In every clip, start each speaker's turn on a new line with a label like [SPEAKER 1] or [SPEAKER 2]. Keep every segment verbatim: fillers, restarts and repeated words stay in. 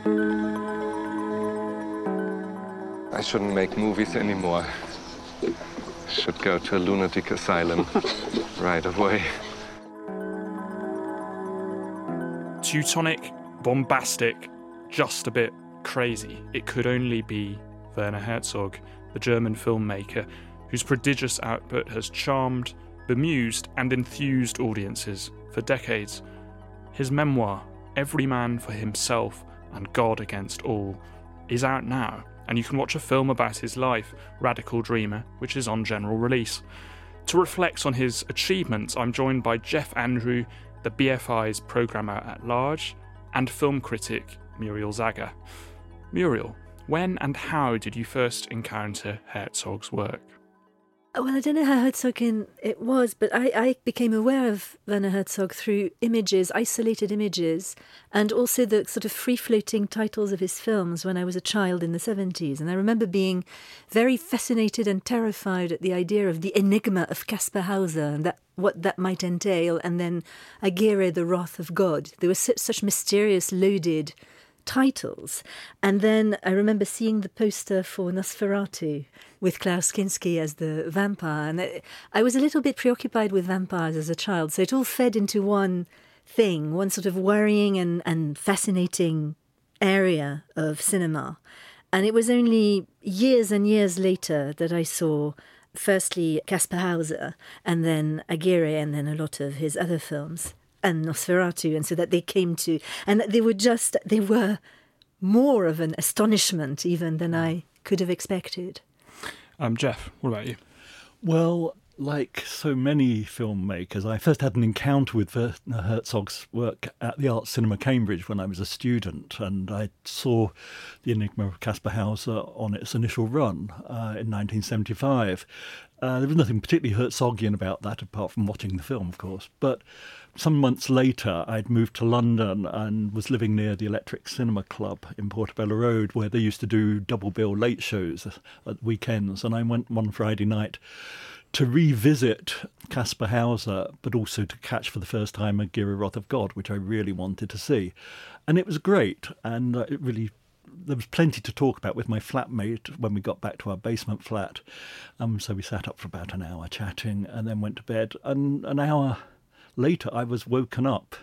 [SPEAKER 1] I shouldn't make movies anymore. Should go to a lunatic asylum right away.
[SPEAKER 2] Teutonic, bombastic, just a bit crazy. It could only be Werner Herzog, the German filmmaker, whose prodigious output has charmed, bemused and enthused audiences for decades. His memoir, Every Man for Himself and God Against All, is out now, and you can watch a film about his life, Radical Dreamer, which is on general release. To reflect on his achievements, I'm joined by Jeff Andrew, the B F I's programmer at large, and film critic Muriel Zaga. Muriel, when and how did you first encounter Herzog's work?
[SPEAKER 3] Well, I don't know how Herzogian it was, but I, I became aware of Werner Herzog through images, isolated images, and also the sort of free-floating titles of his films when I was a child in the seventies. And I remember being very fascinated and terrified at the idea of the enigma of Caspar Hauser and that what that might entail, and then Aguirre, the Wrath of God. There were such, such mysterious, loaded titles. And then I remember seeing the poster for Nosferatu with Klaus Kinski as the vampire. And I, I was a little bit preoccupied with vampires as a child. So it all fed into one thing, one sort of worrying and, and fascinating area of cinema. And it was only years and years later that I saw firstly Caspar Hauser and then Aguirre and then a lot of his other films and Nosferatu, and so that they came to, and they were just, they were more of an astonishment even than I could have expected.
[SPEAKER 2] Um, Jeff, what about you?
[SPEAKER 4] Well, like so many filmmakers, I first had an encounter with Werner Herzog's work at the Art Cinema Cambridge when I was a student, and I saw The Enigma of Caspar Hauser on its initial run uh, in nineteen seventy-five. Uh, there was nothing particularly Herzogian about that, apart from watching the film, of course. But some months later, I'd moved to London and was living near the Electric Cinema Club in Portobello Road, where they used to do double bill late shows at weekends. And I went one Friday night to revisit Caspar Hauser, but also to catch for the first time Aguirre, Wrath of God, which I really wanted to see. And it was great, and it really... there was plenty to talk about with my flatmate when we got back to our basement flat. Um, so we sat up for about an hour chatting and then went to bed. And an hour later, I was woken up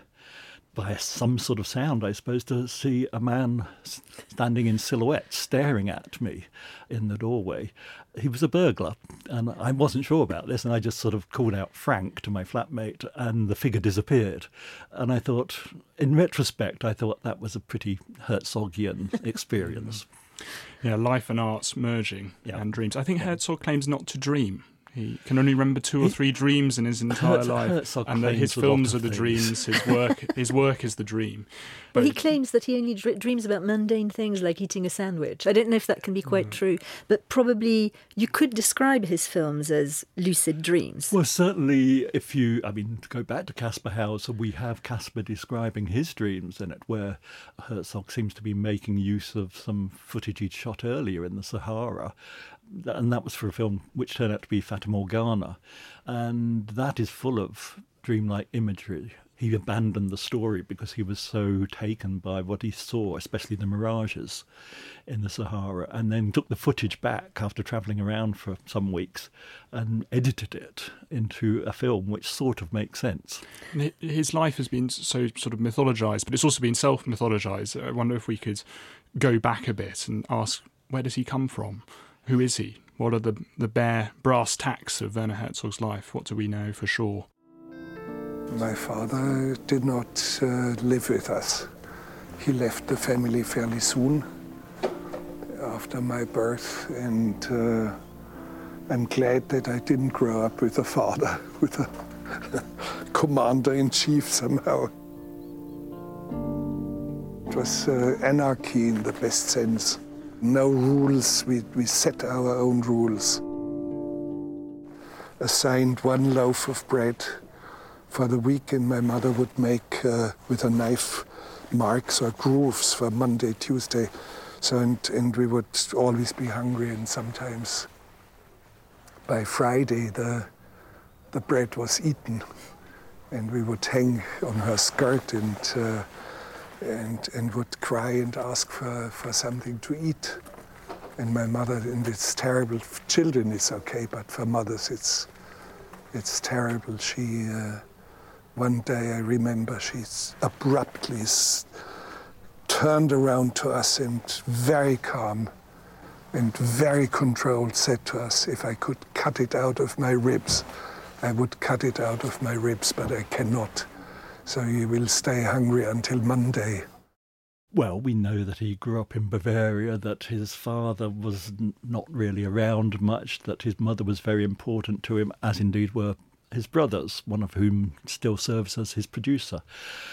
[SPEAKER 4] by some sort of sound, I suppose, to see a man standing in silhouette staring at me in the doorway. He was a burglar, and I wasn't sure about this, and I just sort of called out Frank to my flatmate, and the figure disappeared. And I thought, in retrospect, I thought that was a pretty Herzogian experience.
[SPEAKER 2] Yeah, life and arts merging, yeah. And dreams. I think
[SPEAKER 4] yeah.
[SPEAKER 2] Herzog claims not to dream. He can only remember two or three dreams in his entire
[SPEAKER 4] Herz-
[SPEAKER 2] life,
[SPEAKER 4] Herzog
[SPEAKER 2] and that his films are the
[SPEAKER 4] things.
[SPEAKER 2] dreams. His work, his work is the dream. But
[SPEAKER 3] well, he claims that he only dr- dreams about mundane things like eating a sandwich. I don't know if that can be quite mm. true, but probably you could describe his films as lucid dreams.
[SPEAKER 4] Well, certainly, if you, I mean, to go back to Caspar Hauser, we have Caspar describing his dreams in it, where Herzog seems to be making use of some footage he'd shot earlier in the Sahara. And that was for a film which turned out to be Fata Morgana. And that is full of dreamlike imagery. He abandoned the story because he was so taken by what he saw, especially the mirages in the Sahara, and then took the footage back after travelling around for some weeks and edited it into a film which sort of makes sense.
[SPEAKER 2] His life has been so sort of mythologised, but it's also been self-mythologised. I wonder if we could go back a bit and ask, where does he come from? Who is he? What are the, the bare brass tacks of Werner Herzog's life? What do we know for sure?
[SPEAKER 5] My father did not uh, live with us. He left the family fairly soon after my birth, and uh, I'm glad that I didn't grow up with a father, with a commander-in-chief somehow. It was uh, anarchy in the best sense. No rules, we, we set our own rules. Assigned one loaf of bread for the week, and my mother would make uh, with a knife marks or grooves for Monday, Tuesday. So, and, and we would always be hungry, and sometimes by Friday the, the bread was eaten, and we would hang on her skirt and uh, and, and would cry and ask for, for something to eat. And my mother, and it's terrible. For children, it's okay, but for mothers, it's it's terrible. She, uh, one day I remember, she abruptly s- turned around to us and very calm and very controlled said to us, if I could cut it out of my ribs, I would cut it out of my ribs, but I cannot. So you will stay hungry until Monday.
[SPEAKER 4] Well, we know that he grew up in Bavaria, that his father was n- not really around much, that his mother was very important to him, as indeed were his brothers, one of whom still serves as his producer.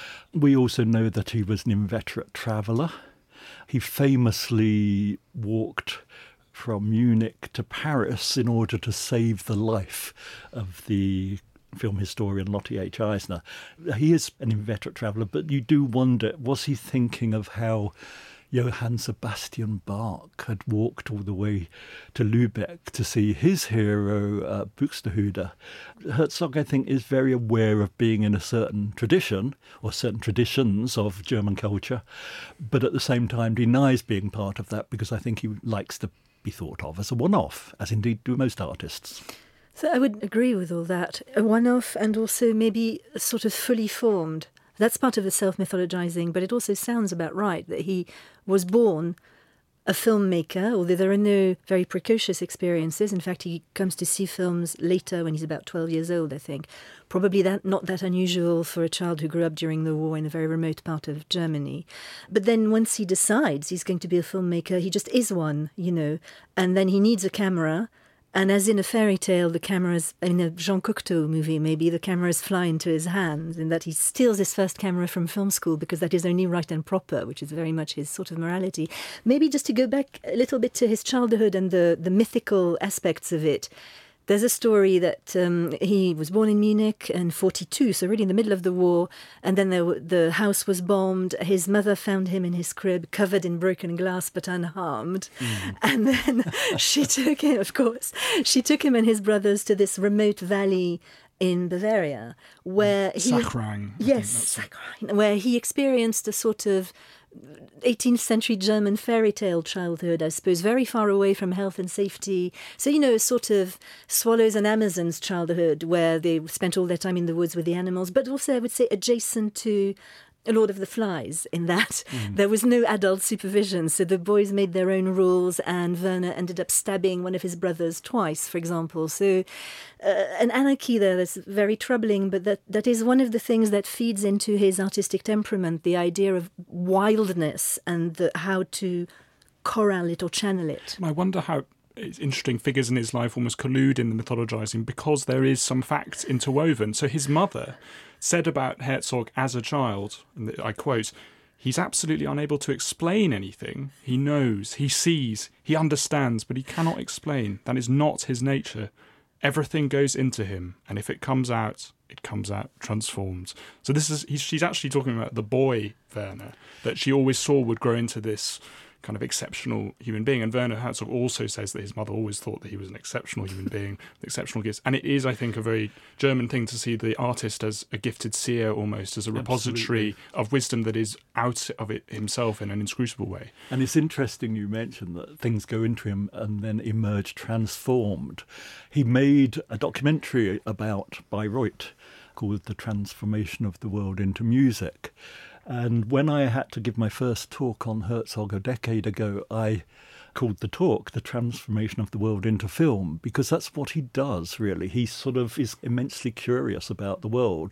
[SPEAKER 4] We also know that he was an inveterate traveller. He famously walked from Munich to Paris in order to save the life of the film historian Lotte H. Eisner. He is an inveterate traveller, but you do wonder, was he thinking of how Johann Sebastian Bach had walked all the way to Lübeck to see his hero, uh, Buxtehude? Herzog, I think, is very aware of being in a certain tradition, or certain traditions of German culture, but at the same time denies being part of that because I think he likes to be thought of as a one-off, as indeed do most artists.
[SPEAKER 3] So I would agree with all that. A one-off and also maybe sort of fully formed. That's part of the self-mythologizing, but it also sounds about right that he was born a filmmaker, although there are no very precocious experiences. In fact, he comes to see films later when he's about twelve years old, I think. Probably that not that unusual for a child who grew up during the war in a very remote part of Germany. But then once he decides he's going to be a filmmaker, he just is one, you know, and then he needs a camera. And as in a fairy tale, the cameras, in a Jean Cocteau movie, maybe the cameras fly into his hands, in that he steals his first camera from film school because that is only right and proper, which is very much his sort of morality. Maybe just to go back a little bit to his childhood and the, the mythical aspects of it. There's a story that um, he was born in Munich in forty-two, so really in the middle of the war, and then there, the house was bombed. His mother found him in his crib, covered in broken glass but unharmed. Mm. And then she took him, of course, she took him and his brothers to this remote valley in Bavaria, where he...
[SPEAKER 2] Sachrang.
[SPEAKER 3] Yes, Sachrang, where he experienced a sort of eighteenth century German fairy tale childhood, I suppose, very far away from health and safety. So, you know, a sort of swallows and Amazons childhood where they spent all their time in the woods with the animals, but also, I would say, adjacent to Lord of the Flies, in that mm. there was no adult supervision. So the boys made their own rules, and Werner ended up stabbing one of his brothers twice, for example. So uh, an anarchy there that's very troubling, but that, that is one of the things that feeds into his artistic temperament, the idea of wildness and the, how to corral it or channel it.
[SPEAKER 2] I wonder how interesting figures in his life almost collude in the mythologizing because there is some facts interwoven. So his mother said about Herzog as a child, and I quote, "He's absolutely unable to explain anything. He knows, he sees, he understands, but he cannot explain. That is not his nature. Everything goes into him, and if it comes out, it comes out transformed." So this is he's, she's actually talking about the boy Werner that she always saw would grow into this kind of exceptional human being. And Werner Herzog also says that his mother always thought that he was an exceptional human being with exceptional gifts. And it is, I think, a very German thing to see the artist as a gifted seer, almost as a repository Absolutely. Of wisdom that is out of it himself in an inscrutable way.
[SPEAKER 4] And it's interesting you mentioned that things go into him and then emerge transformed. He made a documentary about Bayreuth called The Transformation of the World into Music. And when I had to give my first talk on Herzog a decade ago, I called the talk The Transformation of the World into Film, because that's what he does, really. He sort of is immensely curious about the world.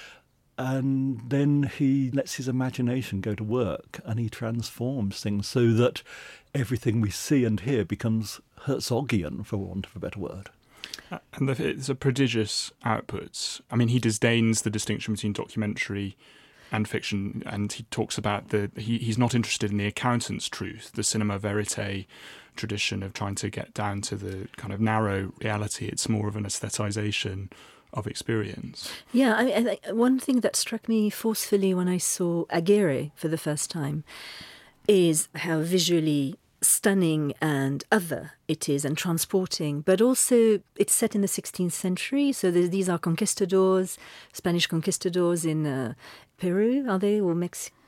[SPEAKER 4] And then he lets his imagination go to work and he transforms things so that everything we see and hear becomes Herzogian, for want of a better word.
[SPEAKER 2] And it's a prodigious output. I mean, he disdains the distinction between documentary and fiction, and he talks about the he, he's not interested in the accountant's truth, the cinema verite tradition of trying to get down to the kind of narrow reality. It's more of an aesthetisation of experience.
[SPEAKER 3] Yeah, I, I think one thing that struck me forcefully when I saw Aguirre for the first time is how visually stunning and other it is and transporting, but also it's set in the sixteenth century, so these are conquistadors, Spanish conquistadors in uh, Peru, are they, or Mexico?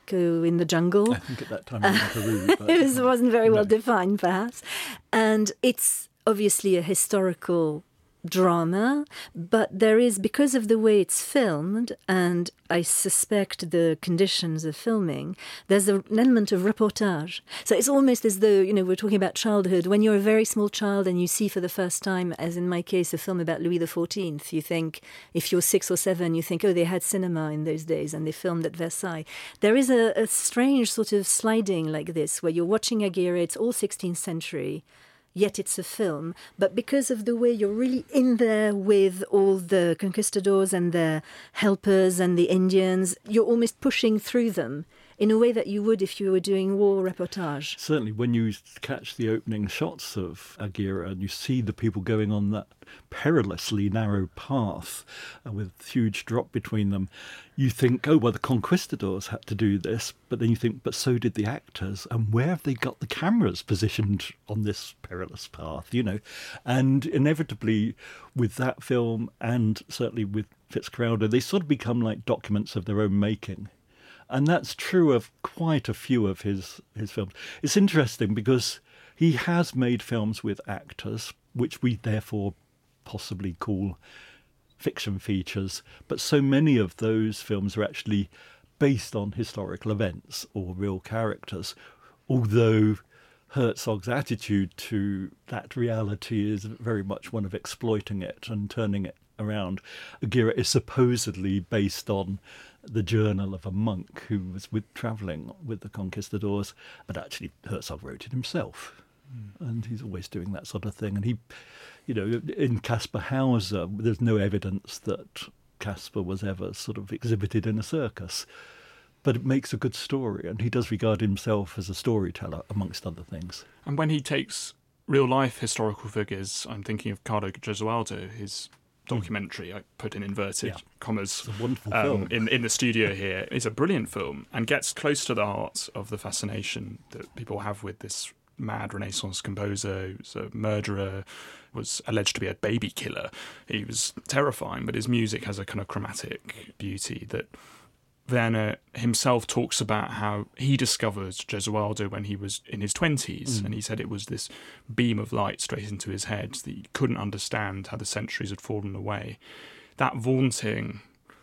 [SPEAKER 3] tobacco in the jungle.
[SPEAKER 4] I think at that time in Peru. But,
[SPEAKER 3] it was, wasn't very well
[SPEAKER 4] no.
[SPEAKER 3] defined, perhaps. And it's obviously a historical drama, but there is, because of the way it's filmed, and I suspect the conditions of filming, there's an element of reportage. So it's almost as though, you know, we're talking about childhood. When you're a very small child and you see for the first time, as in my case, a film about Louis the fourteenth, you think, if you're six or seven, you think, oh, they had cinema in those days and they filmed at Versailles. There is a, a strange sort of sliding like this, where you're watching Aguirre, it's all sixteenth century, yet it's a film. But because of the way you're really in there with all the conquistadors and their helpers and the Indians, you're almost pushing through them in a way that you would if you were doing war reportage.
[SPEAKER 4] Certainly, when you catch the opening shots of Aguirre and you see the people going on that perilously narrow path uh, with huge drop between them, you think, oh, well, the conquistadors had to do this, but then you think, but so did the actors, and where have they got the cameras positioned on this perilous path, you know? And inevitably, with that film, and certainly with Fitzcarraldo, they sort of become like documents of their own making. And that's true of quite a few of his, his films. It's interesting because he has made films with actors, which we therefore possibly call fiction features, but so many of those films are actually based on historical events or real characters, although Herzog's attitude to that reality is very much one of exploiting it and turning it around. Aguirre is supposedly based on the journal of a monk who was with travelling with the conquistadors, but actually Herzog wrote it himself. Mm. And he's always doing that sort of thing. And he, you know, in Caspar Hauser, there's no evidence that Caspar was ever sort of exhibited in a circus. But it makes a good story, and he does regard himself as a storyteller, amongst other things.
[SPEAKER 2] And when he takes real-life historical figures, I'm thinking of Carlo Gesualdo, his documentary, I put in inverted
[SPEAKER 4] yeah.
[SPEAKER 2] commas,
[SPEAKER 4] it's a wonderful
[SPEAKER 2] um,
[SPEAKER 4] film.
[SPEAKER 2] in, in the studio here. It's a brilliant film and gets close to the heart of the fascination that people have with this mad Renaissance composer who's a murderer, was alleged to be a baby killer. He was terrifying, but his music has a kind of chromatic beauty that Werner himself talks about how he discovered Gesualdo when he was in his twenties, mm. and he said it was this beam of light straight into his head that he couldn't understand how the centuries had fallen away. That vaunting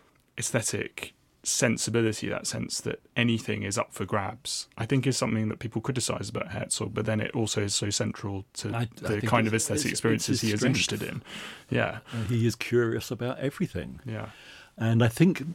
[SPEAKER 2] aesthetic sensibility, that sense that anything is up for grabs, I think is something that people criticise about Herzog, but then it also is so central to
[SPEAKER 4] I,
[SPEAKER 2] the
[SPEAKER 4] I
[SPEAKER 2] kind of
[SPEAKER 4] it's,
[SPEAKER 2] aesthetic
[SPEAKER 4] it's,
[SPEAKER 2] experiences
[SPEAKER 4] it's
[SPEAKER 2] he is
[SPEAKER 4] strength.
[SPEAKER 2] interested in. Yeah.
[SPEAKER 4] Uh, he is curious about everything.
[SPEAKER 2] Yeah.
[SPEAKER 4] And I think...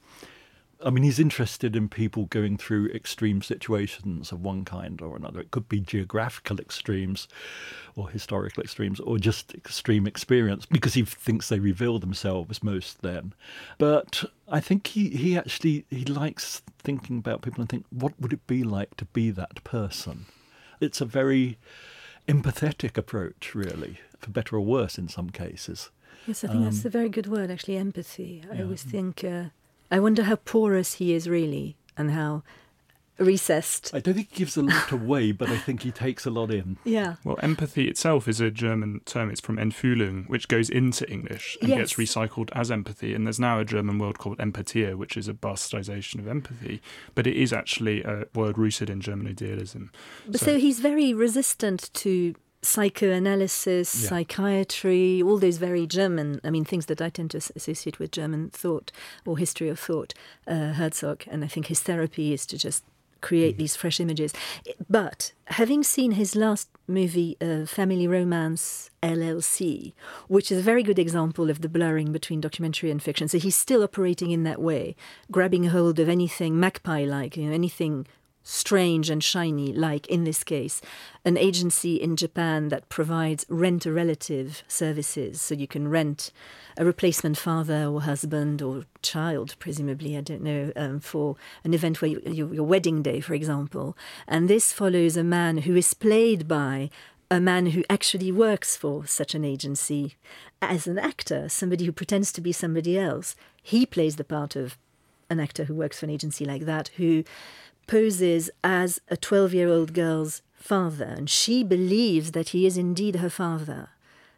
[SPEAKER 4] I mean, he's interested in people going through extreme situations of one kind or another. It could be geographical extremes or historical extremes or just extreme experience, because he thinks they reveal themselves most then. But I think he, he actually, he likes thinking about people and think, what would it be like to be that person? It's a very empathetic approach, really, for better or worse in some cases.
[SPEAKER 3] Yes, I think
[SPEAKER 4] Um,
[SPEAKER 3] that's a very good word, actually, empathy. I
[SPEAKER 4] yeah.
[SPEAKER 3] always think... Uh, I wonder how porous he is really, and how recessed.
[SPEAKER 4] I don't think he gives a lot away, but I think he takes a lot in.
[SPEAKER 3] Yeah.
[SPEAKER 2] Well, empathy itself is a German term. It's from Entfühlung, which goes into English and
[SPEAKER 3] Yes.
[SPEAKER 2] gets recycled as empathy. And there's now a German word called Empathia, which is a bastardization of empathy. But it is actually a word rooted in German idealism.
[SPEAKER 3] But so, so he's very resistant to psychoanalysis,
[SPEAKER 4] Yeah.
[SPEAKER 3] psychiatry, all those very German, I mean, things that I tend to associate with German thought or history of thought, uh, Herzog. And I think his therapy is to just create these fresh images. But having seen his last movie, uh, Family Romance L L C, which is a very good example of the blurring between documentary and fiction. So he's still operating in that way, grabbing hold of anything magpie-like, you know, anything strange and shiny, like in this case, an agency in Japan that provides rent-a-relative services. So you can rent a replacement father or husband or child, presumably, I don't know, um, for an event where you, your, your wedding day, for example. And this follows a man who is played by a man who actually works for such an agency as an actor, somebody who pretends to be somebody else. He plays the part of an actor who works for an agency like that, who poses as a twelve-year-old girl's father, and she believes that he is indeed her father.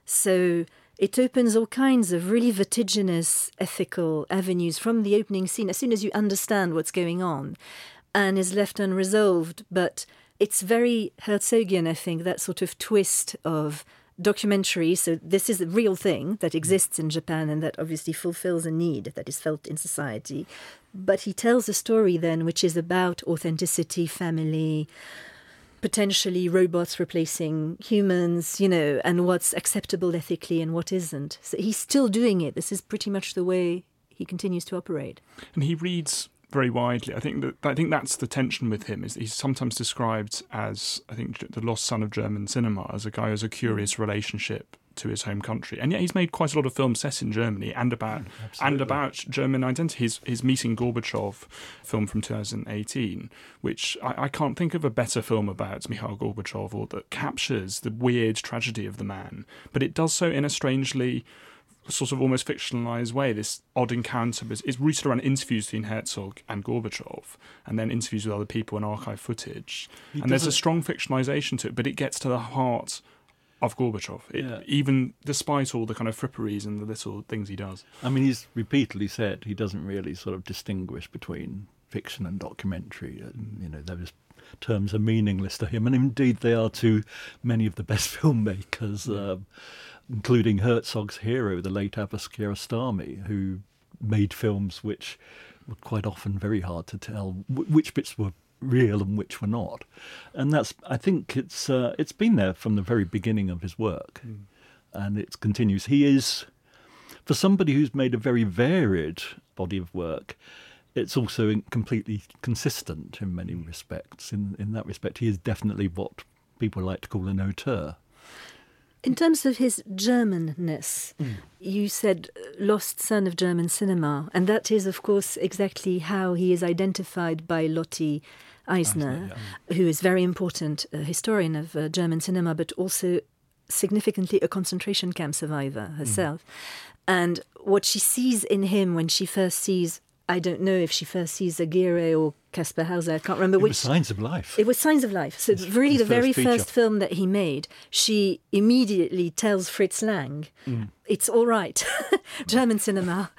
[SPEAKER 3] So it opens all kinds of really vertiginous ethical avenues from the opening scene. As soon as you understand what's going on, and is left unresolved. But it's very Herzogian, I think, that sort of twist of documentary. So this is a real thing that exists in Japan and that obviously fulfills a need that is felt in society. But he tells a story then which is about authenticity, family, potentially robots replacing humans, you know, and what's acceptable ethically and what isn't. So he's still doing it. This is pretty much the way he continues to operate.
[SPEAKER 2] And he reads very widely. I think that I think that's the tension with him, is that he's sometimes described as, I think, the lost son of German cinema, as a guy who has a curious relationship to his home country. And yet he's made quite a lot of films set in Germany and about Absolutely. and about German identity. His, his Meeting Gorbachev film from two thousand eighteen, which I, I can't think of a better film about Mikhail Gorbachev, or that captures the weird tragedy of the man. But it does so in a strangely sort of almost fictionalised way. This odd encounter is, is rooted around interviews between Herzog and Gorbachev, and then interviews with other people and archive footage. He and there's a strong fictionalisation to it, but it gets to the heart of Gorbachev, it, yeah. even despite all the kind of fripperies and the little things he does.
[SPEAKER 4] I mean, he's repeatedly said he doesn't really sort of distinguish between fiction and documentary. And, you know, those terms are meaningless to him, and indeed they are to many of the best filmmakers, yeah. uh, including Herzog's hero, the late Abbas Kiarostami, who made films which were quite often very hard to tell w- which bits were real and which were not. And that's, I think it's uh, it's been there from the very beginning of his work, mm. and it continues. He is, for somebody who's made a very varied body of work, it's also completely consistent in many respects. In, in that respect, he is definitely what people like to call an auteur.
[SPEAKER 3] In terms of his Germanness, mm. you said lost son of German cinema, and that is, of course, exactly how he is identified by Lotte Eisner, Eisner yeah. who is very important, a historian of uh, German cinema, but also significantly a concentration camp survivor herself. Mm. And what she sees in him when she first sees, I don't know if she first sees Aguirre or Kaspar Hauser, I can't remember
[SPEAKER 4] it
[SPEAKER 3] which.
[SPEAKER 4] It was Signs of Life.
[SPEAKER 3] It was Signs of Life. So
[SPEAKER 4] his,
[SPEAKER 3] really
[SPEAKER 4] his
[SPEAKER 3] the very
[SPEAKER 4] feature.
[SPEAKER 3] first film that he made, she immediately tells Fritz Lang, mm. it's all right. German cinema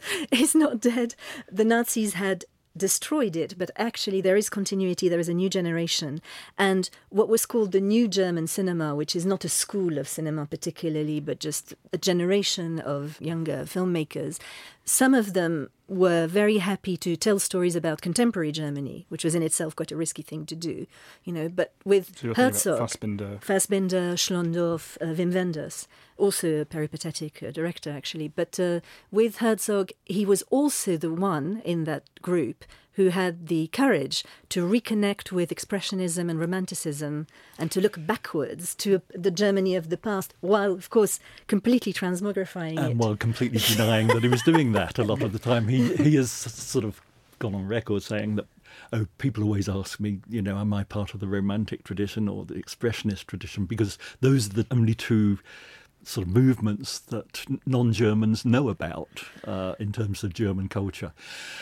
[SPEAKER 3] is not dead. The Nazis had destroyed it, but actually there is continuity, there is a new generation. And what was called the new German cinema, which is not a school of cinema particularly, but just a generation of younger filmmakers, some of them were very happy to tell stories about contemporary Germany, which was in itself quite a risky thing to do, you know. But with
[SPEAKER 2] so
[SPEAKER 3] Herzog,
[SPEAKER 2] Fassbinder,
[SPEAKER 3] Fassbinder, Schlondorf, uh, Wim Wenders, also a peripatetic uh, director actually. But uh, with Herzog, he was also the one in that group who had the courage to reconnect with expressionism and romanticism and to look backwards to the Germany of the past, while, of course, completely transmogrifying
[SPEAKER 4] and
[SPEAKER 3] it.
[SPEAKER 4] And while completely denying that he was doing that a lot of the time. He, he has sort of gone on record saying that, oh, people always ask me, you know, am I part of the Romantic tradition or the Expressionist tradition? Because those are the only two sort of movements that non-Germans know about uh, in terms of German culture.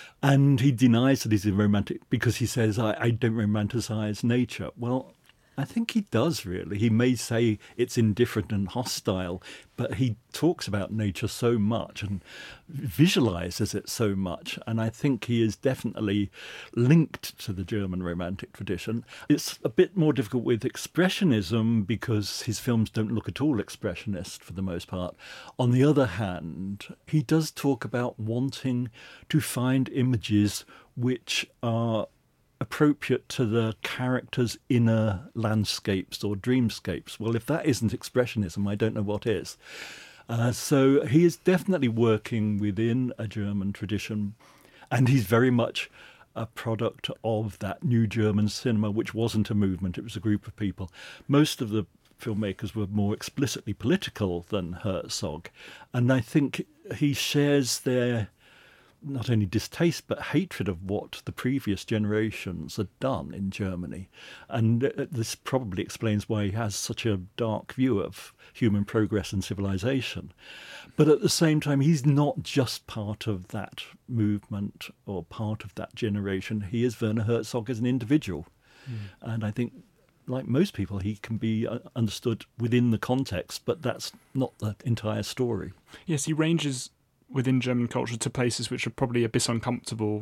[SPEAKER 4] And he denies that he's a romantic because he says, I, I don't romanticize nature. Well, I think he does, really. He may say it's indifferent and hostile, but he talks about nature so much and visualizes it so much. And I think he is definitely linked to the German Romantic tradition. It's a bit more difficult with Expressionism because his films don't look at all expressionist for the most part. On the other hand, he does talk about wanting to find images which are appropriate to the character's inner landscapes or dreamscapes. Well, if that isn't expressionism, I don't know what is. Uh, so he is definitely working within a German tradition, and he's very much a product of that new German cinema, which wasn't a movement, it was a group of people. Most of the filmmakers were more explicitly political than Herzog, and I think he shares their not only distaste but hatred of what the previous generations had done in Germany. And this probably explains why he has such a dark view of human progress and civilization. But at the same time, he's not just part of that movement or part of that generation. He is Werner Herzog as an individual. Mm. And I think, like most people, he can be understood within the context, but that's not the entire story.
[SPEAKER 2] Yes, he ranges within German culture to places which are probably a bit uncomfortable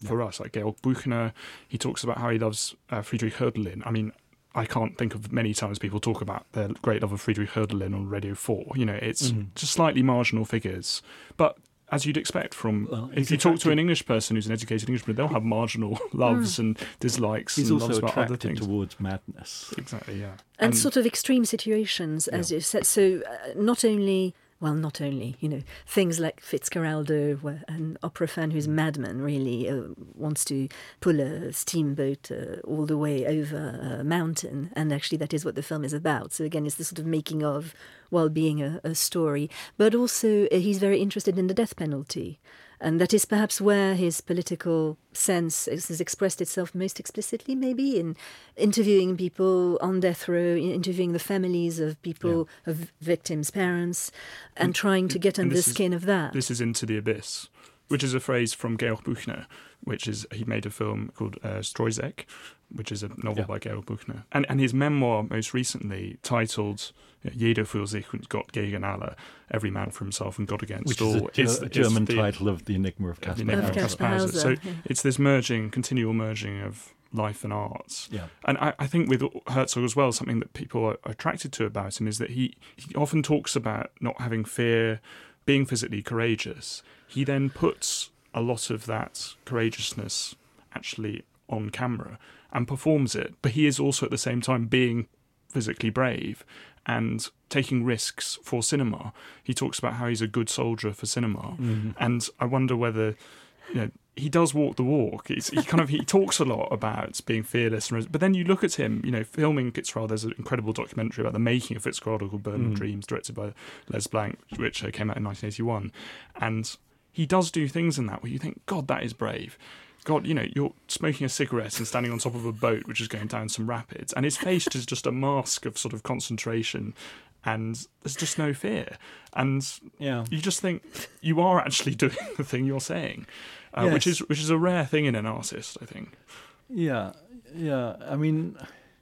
[SPEAKER 2] for yeah. us, like Georg Büchner. He talks about how he loves uh, Friedrich Hölderlin. I mean, I can't think of many times people talk about their great love of Friedrich Hölderlin on Radio four. You know, it's mm. just slightly marginal figures, but as you'd expect from, well, if you talk to an English person who's an educated Englishman, they'll have marginal loves mm. and dislikes.
[SPEAKER 4] He's
[SPEAKER 2] and
[SPEAKER 4] also
[SPEAKER 2] loves about
[SPEAKER 4] attracted
[SPEAKER 2] other things.
[SPEAKER 4] towards madness.
[SPEAKER 2] Exactly, yeah.
[SPEAKER 3] And,
[SPEAKER 2] and
[SPEAKER 3] sort of extreme situations, as yeah. you said. So uh, not only, well, not only, you know, things like Fitzcarraldo, where an opera fan who's a madman really uh, wants to pull a steamboat uh, all the way over a mountain. And actually that is what the film is about. So again, it's the sort of making of while being a, a story. But also uh, he's very interested in the death penalty. And that is perhaps where his political sense has expressed itself most explicitly, maybe, in interviewing people on death row, interviewing the families of people, yeah. of victims' parents, and, and trying to get under the skin
[SPEAKER 2] is,
[SPEAKER 3] of that.
[SPEAKER 2] This is Into the Abyss, which is a phrase from Georg Büchner, which is, he made a film called uh, Streuzeck, which is a novel yeah. by Georg Büchner. And, and his memoir, most recently, titled Jeder für sich und Gott gegen alle, Every Man for Himself and God Against
[SPEAKER 4] Which
[SPEAKER 2] All.
[SPEAKER 4] Which is a, Ger- a German the, title of The Enigma of Caspar
[SPEAKER 2] Hauser.
[SPEAKER 3] Caspar Hauser.
[SPEAKER 2] So
[SPEAKER 3] yeah.
[SPEAKER 2] it's this merging, continual merging of life and arts.
[SPEAKER 4] Yeah.
[SPEAKER 2] And I, I think with Herzog as well, something that people are attracted to about him is that he, he often talks about not having fear, being physically courageous. He then puts a lot of that courageousness actually on camera and performs it, but he is also at the same time being physically brave and taking risks for cinema. He talks about how he's a good soldier for cinema, mm-hmm. and I wonder whether, you know, he does walk the walk. He's, he kind of he talks a lot about being fearless, and, but then you look at him, you know, filming Fitzcarraldo. There's an incredible documentary about the making of Fitzcarraldo called Burden of
[SPEAKER 4] mm. Dreams,
[SPEAKER 2] directed by Les Blanc, which uh, came out in nineteen eighty-one, and he does do things in that where you think, God, that is brave. God, you know, you're smoking a cigarette and standing on top of a boat which is going down some rapids, and his face is just a mask of sort of concentration, and there's just no fear. And
[SPEAKER 4] yeah.
[SPEAKER 2] you just think you are actually doing the thing you're saying, uh,
[SPEAKER 4] yes.
[SPEAKER 2] which is which is a rare thing in an artist, I think.
[SPEAKER 4] Yeah, yeah. I mean,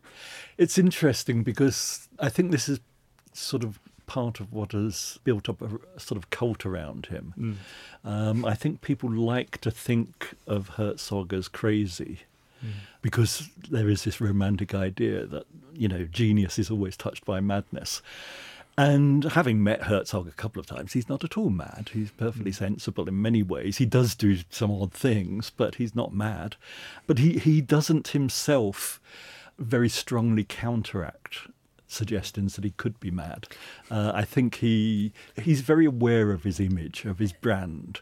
[SPEAKER 4] it's interesting because I think this is sort of part of what has built up a, a sort of cult around him.
[SPEAKER 2] Mm.
[SPEAKER 4] Um, I think people like to think of Herzog as crazy mm. because there is this romantic idea that, you know, genius is always touched by madness. And having met Herzog a couple of times, he's not at all mad. He's perfectly mm. sensible in many ways. He does do some odd things, but he's not mad. But he, he doesn't himself very strongly counteract suggestions that he could be mad. Uh, I think he he's very aware of his image, of his brand.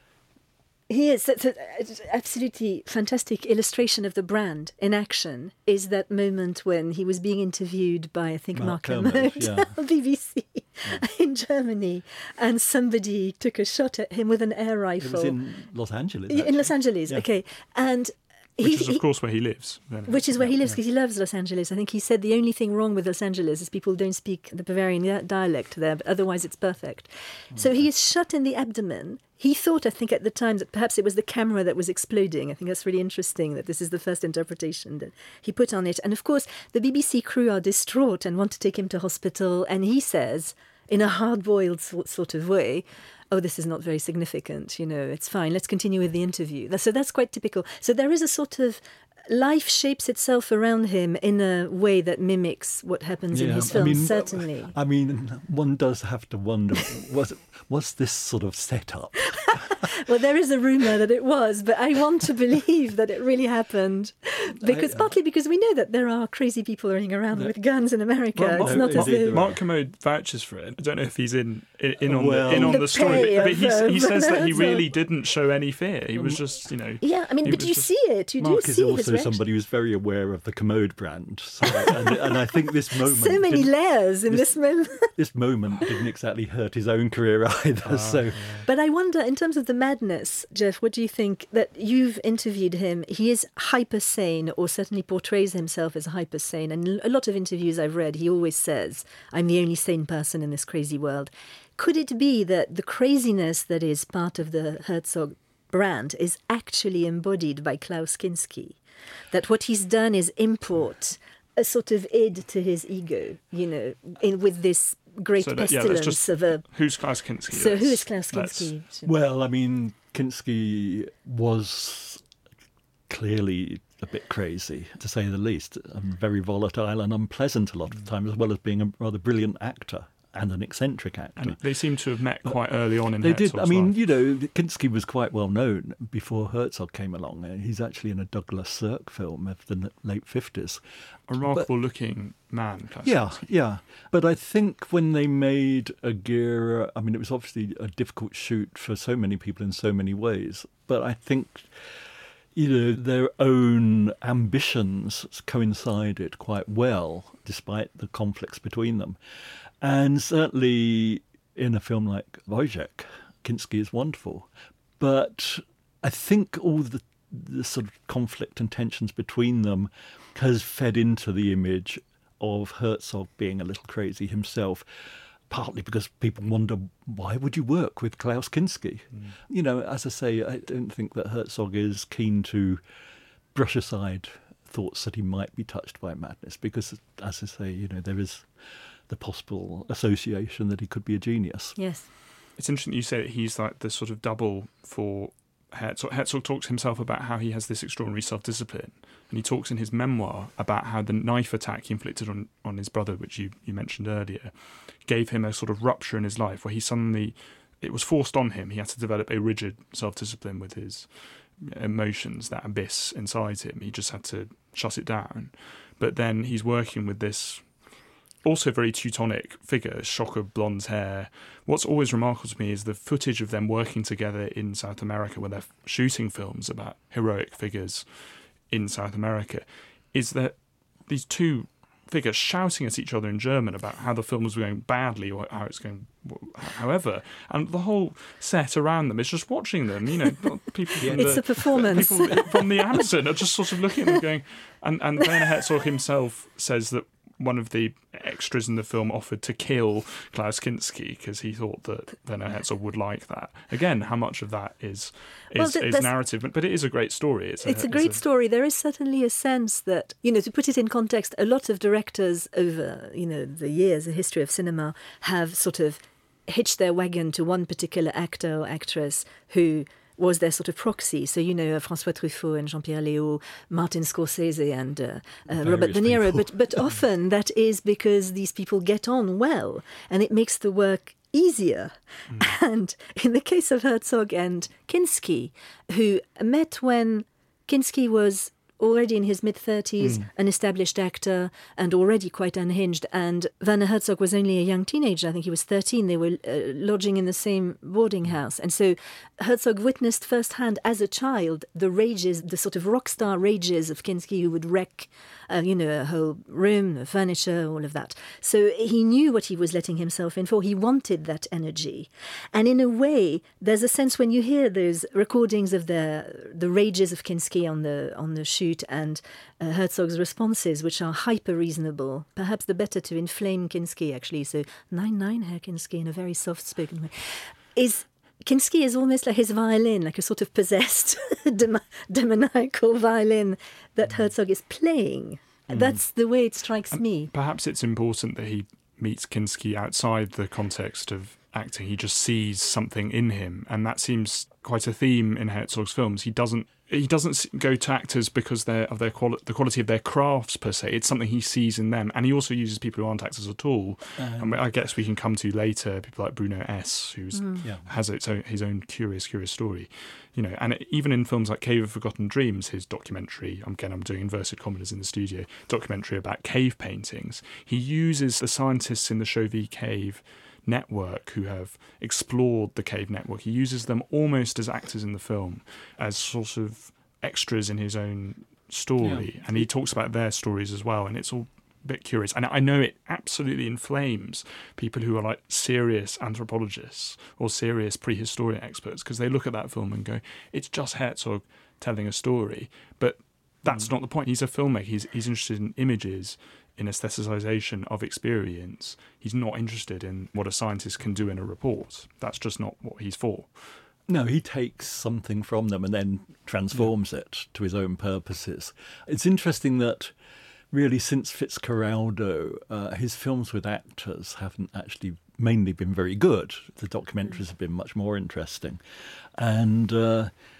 [SPEAKER 3] He is. That's an absolutely fantastic illustration of the brand in action is that moment when he was being interviewed by, I think, Mark Kermode
[SPEAKER 4] yeah.
[SPEAKER 3] on B B C yeah. in Germany, and somebody took a shot at him with an air rifle.
[SPEAKER 4] It was in Los Angeles.
[SPEAKER 3] In
[SPEAKER 4] actually.
[SPEAKER 3] Los Angeles,
[SPEAKER 4] yeah.
[SPEAKER 3] okay. And
[SPEAKER 2] Which
[SPEAKER 3] he,
[SPEAKER 2] is, of
[SPEAKER 3] he,
[SPEAKER 2] course, where he lives.
[SPEAKER 3] Which is where
[SPEAKER 2] yeah,
[SPEAKER 3] he lives,
[SPEAKER 2] yeah.
[SPEAKER 3] because he loves Los Angeles. I think he said the only thing wrong with Los Angeles is people don't speak the Bavarian dialect there, but otherwise it's perfect. Okay. So he is shot in the abdomen. He thought, I think, at the time that perhaps it was the camera that was exploding. I think that's really interesting that this is the first interpretation that he put on it. And, of course, the B B C crew are distraught and want to take him to hospital. And he says, in a hard-boiled sort of way, oh, this is not very significant, you know, it's fine, let's continue with the interview. So that's quite typical. So there is a sort of life shapes itself around him in a way that mimics what happens
[SPEAKER 4] yeah,
[SPEAKER 3] in his films,
[SPEAKER 4] I mean,
[SPEAKER 3] certainly.
[SPEAKER 4] I mean, one does have to wonder, was, was this sort of set up?
[SPEAKER 3] Well, there is a rumour that it was, but I want to believe that it really happened. Because I, uh, partly because we know that there are crazy people running around no. with guns in America.
[SPEAKER 2] Well,
[SPEAKER 3] it's
[SPEAKER 2] no,
[SPEAKER 3] not as though...
[SPEAKER 2] Mark Kermode vouches for it. I don't know if he's in in, in on
[SPEAKER 4] well,
[SPEAKER 2] the, in on
[SPEAKER 3] the,
[SPEAKER 2] the story, but, but he,
[SPEAKER 3] of,
[SPEAKER 2] he says that he really didn't show any fear. He was just, you know...
[SPEAKER 3] Yeah, I mean, but you
[SPEAKER 2] just,
[SPEAKER 3] see it. You
[SPEAKER 4] Mark
[SPEAKER 3] do
[SPEAKER 4] is
[SPEAKER 3] see
[SPEAKER 4] also
[SPEAKER 3] his reaction.
[SPEAKER 4] somebody who's very aware of the Commode brand. So, and, and I think this moment...
[SPEAKER 3] So many layers in this, this moment.
[SPEAKER 4] This moment didn't exactly hurt his own career either. Uh, so, yeah.
[SPEAKER 3] But I wonder, in terms of the madness, Jeff, what do you think that you've interviewed him? He is hyper sane, or certainly portrays himself as hyper sane. And a lot of interviews I've read, he always says, I'm the only sane person in this crazy world. Could it be that the craziness that is part of the Herzog brand is actually embodied by Klaus Kinski? That what he's done is import a sort of id to his ego, you know, in with this great
[SPEAKER 2] so that,
[SPEAKER 3] pestilence
[SPEAKER 2] yeah, just,
[SPEAKER 3] of a...
[SPEAKER 2] Who's Klaus Kinski?
[SPEAKER 3] So who is Klaus Kinski?
[SPEAKER 4] Well, I mean, Kinski was clearly a bit crazy, to say the least, and very volatile and unpleasant a lot of the time, as well as being a rather brilliant actor and an eccentric actor.
[SPEAKER 2] And they seem to have met quite early on in
[SPEAKER 4] They
[SPEAKER 2] Herzog's
[SPEAKER 4] did. I mean,
[SPEAKER 2] life.
[SPEAKER 4] you know, Kinski was quite well known before Herzog came along. Uh, He's actually in a Douglas Sirk film of the n- late fifties.
[SPEAKER 2] A remarkable-looking man. Klaus
[SPEAKER 4] Yeah,
[SPEAKER 2] Kinski.
[SPEAKER 4] yeah. But I think when they made Agira, I mean, it was obviously a difficult shoot for so many people in so many ways. But I think, you know, their own ambitions coincided quite well, despite the conflicts between them. And certainly in a film like Wojciech, Kinski is wonderful. But I think all the, the sort of conflict and tensions between them has fed into the image of Herzog being a little crazy himself, partly because people wonder, why would you work with Klaus Kinski? Mm. You know, as I say, I don't think that Herzog is keen to brush aside thoughts that he might be touched by madness, because, as I say, you know, there is the possible association that he could be a genius.
[SPEAKER 3] Yes.
[SPEAKER 2] It's interesting you say that he's like the sort of double for Herzog. Herzog talks himself about how he has this extraordinary self-discipline, and he talks in his memoir about how the knife attack he inflicted on, on his brother, which you, you mentioned earlier, gave him a sort of rupture in his life where he suddenly, it was forced on him. He had to develop a rigid self-discipline with his emotions, that abyss inside him. He just had to shut it down. But then he's working with this also very Teutonic figure, shock of blonde hair. What's always remarkable to me is the footage of them working together in South America when they're shooting films about heroic figures in South America, is that these two figures shouting at each other in German about how the film was going badly or how it's going however, and the whole set around them is just watching them, you know, people from
[SPEAKER 3] it's
[SPEAKER 2] the,
[SPEAKER 3] a performance.
[SPEAKER 2] people from the Amazon are just sort of looking at them going, and, and Werner Herzog himself says that one of the extras in the film offered to kill Klaus Kinski because he thought that Werner Herzog would like that. Again, how much of that is is,
[SPEAKER 3] Well, th-
[SPEAKER 2] is
[SPEAKER 3] that's-
[SPEAKER 2] narrative? But, but it is a great story. It's a,
[SPEAKER 3] It's a great
[SPEAKER 2] it's
[SPEAKER 3] story. There is certainly a sense that, you know, to put it in context, a lot of directors over, you know, the years, the history of cinema, have sort of hitched their wagon to one particular actor or actress who was their sort of proxy. So, you know, uh, François Truffaut and Jean-Pierre Léaud, Martin Scorsese and uh, uh, Robert De Niro.
[SPEAKER 4] people.
[SPEAKER 3] But, but often that is because these people get on well and it makes the work easier. Mm. And in the case of Herzog and Kinski, who met when Kinski was already in his mid-thirties, mm. an established actor and already quite unhinged. And Werner Herzog was only a young teenager. I think he was thirteen. They were uh, lodging in the same boarding house. And so Herzog witnessed firsthand as a child the rages, the sort of rock star rages of Kinski, who would wreck, uh, you know, a whole room, the furniture, all of that. So he knew what he was letting himself in for. He wanted that energy. And in a way, there's a sense when you hear those recordings of the the rages of Kinski on the on the shoot and uh, Herzog's responses, which are hyper reasonable, perhaps the better to inflame Kinski, actually. So nine nine, Herr Kinski, in a very soft spoken way, is. Kinski is almost like his violin, like a sort of possessed dem- demoniacal violin that Herzog is playing. Mm. That's the way it strikes
[SPEAKER 2] and
[SPEAKER 3] me.
[SPEAKER 2] Perhaps it's important that he meets Kinski outside the context of acting. He just sees something in him, and that seems quite a theme in Herzog's films. He doesn't he doesn't go to actors because they're of their quali- the quality of their crafts per se. It's something he sees in them, and he also uses people who aren't actors at all. Um, and I guess we can come to later people like Bruno S, who mm. yeah. has its own, his own curious, curious story. You know, and even in films like Cave of Forgotten Dreams, his documentary, again, I'm doing inverted commas in the studio, documentary about cave paintings, he uses the scientists in the Chauvet Cave network who have explored the cave network. He uses them almost as actors in the film, as sort of extras in his own story. Yeah. And he talks about their stories as well, and it's all a bit curious. And I know it absolutely inflames people who are like serious anthropologists or serious prehistoric experts, because they look at that film and go, it's just Herzog telling a story. But that's mm. not the point. He's a filmmaker. He's, he's interested in images, in aestheticization of experience. He's not interested in what a scientist can do in a report. That's just not what he's for.
[SPEAKER 4] No, he takes something from them and then transforms yeah. it to his own purposes. It's interesting that really since Fitzcarraldo, uh, his films with actors haven't actually mainly been very good. The documentaries have been much more interesting. And uh,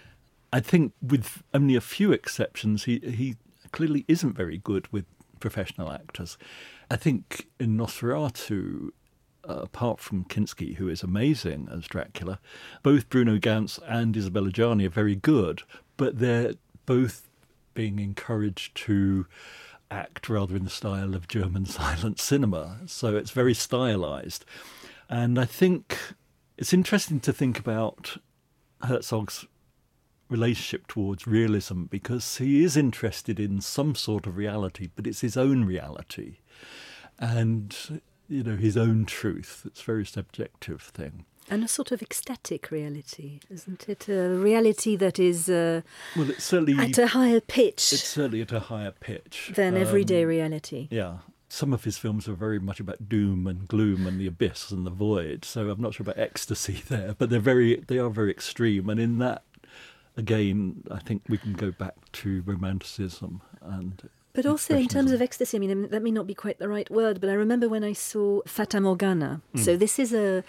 [SPEAKER 4] I think with only a few exceptions, he, he clearly isn't very good with professional actors. I think in Nosferatu, uh, apart from Kinski, who is amazing as Dracula, both Bruno Ganz and Isabella Gianni are very good, but they're both being encouraged to act rather in the style of German silent cinema. So it's very stylized. And I think it's interesting to think about Herzog's relationship towards realism, because he is interested in some sort of reality, but it's his own reality and, you know, his own truth. It's a very subjective thing.
[SPEAKER 3] And a sort of ecstatic reality, isn't it? A reality that is uh,
[SPEAKER 4] well, it's certainly
[SPEAKER 3] at a higher pitch.
[SPEAKER 4] It's certainly at a higher pitch
[SPEAKER 3] than
[SPEAKER 4] um,
[SPEAKER 3] everyday reality.
[SPEAKER 4] Yeah. Some of his films are very much about doom and gloom and the abyss and the void. So I'm not sure about ecstasy there, but they're very, they are very extreme. And in that, again, I think we can go back to romanticism and.
[SPEAKER 3] But also in terms of ecstasy, I mean, that may not be quite the right word, but I remember when I saw Fata Morgana. Mm. So this is a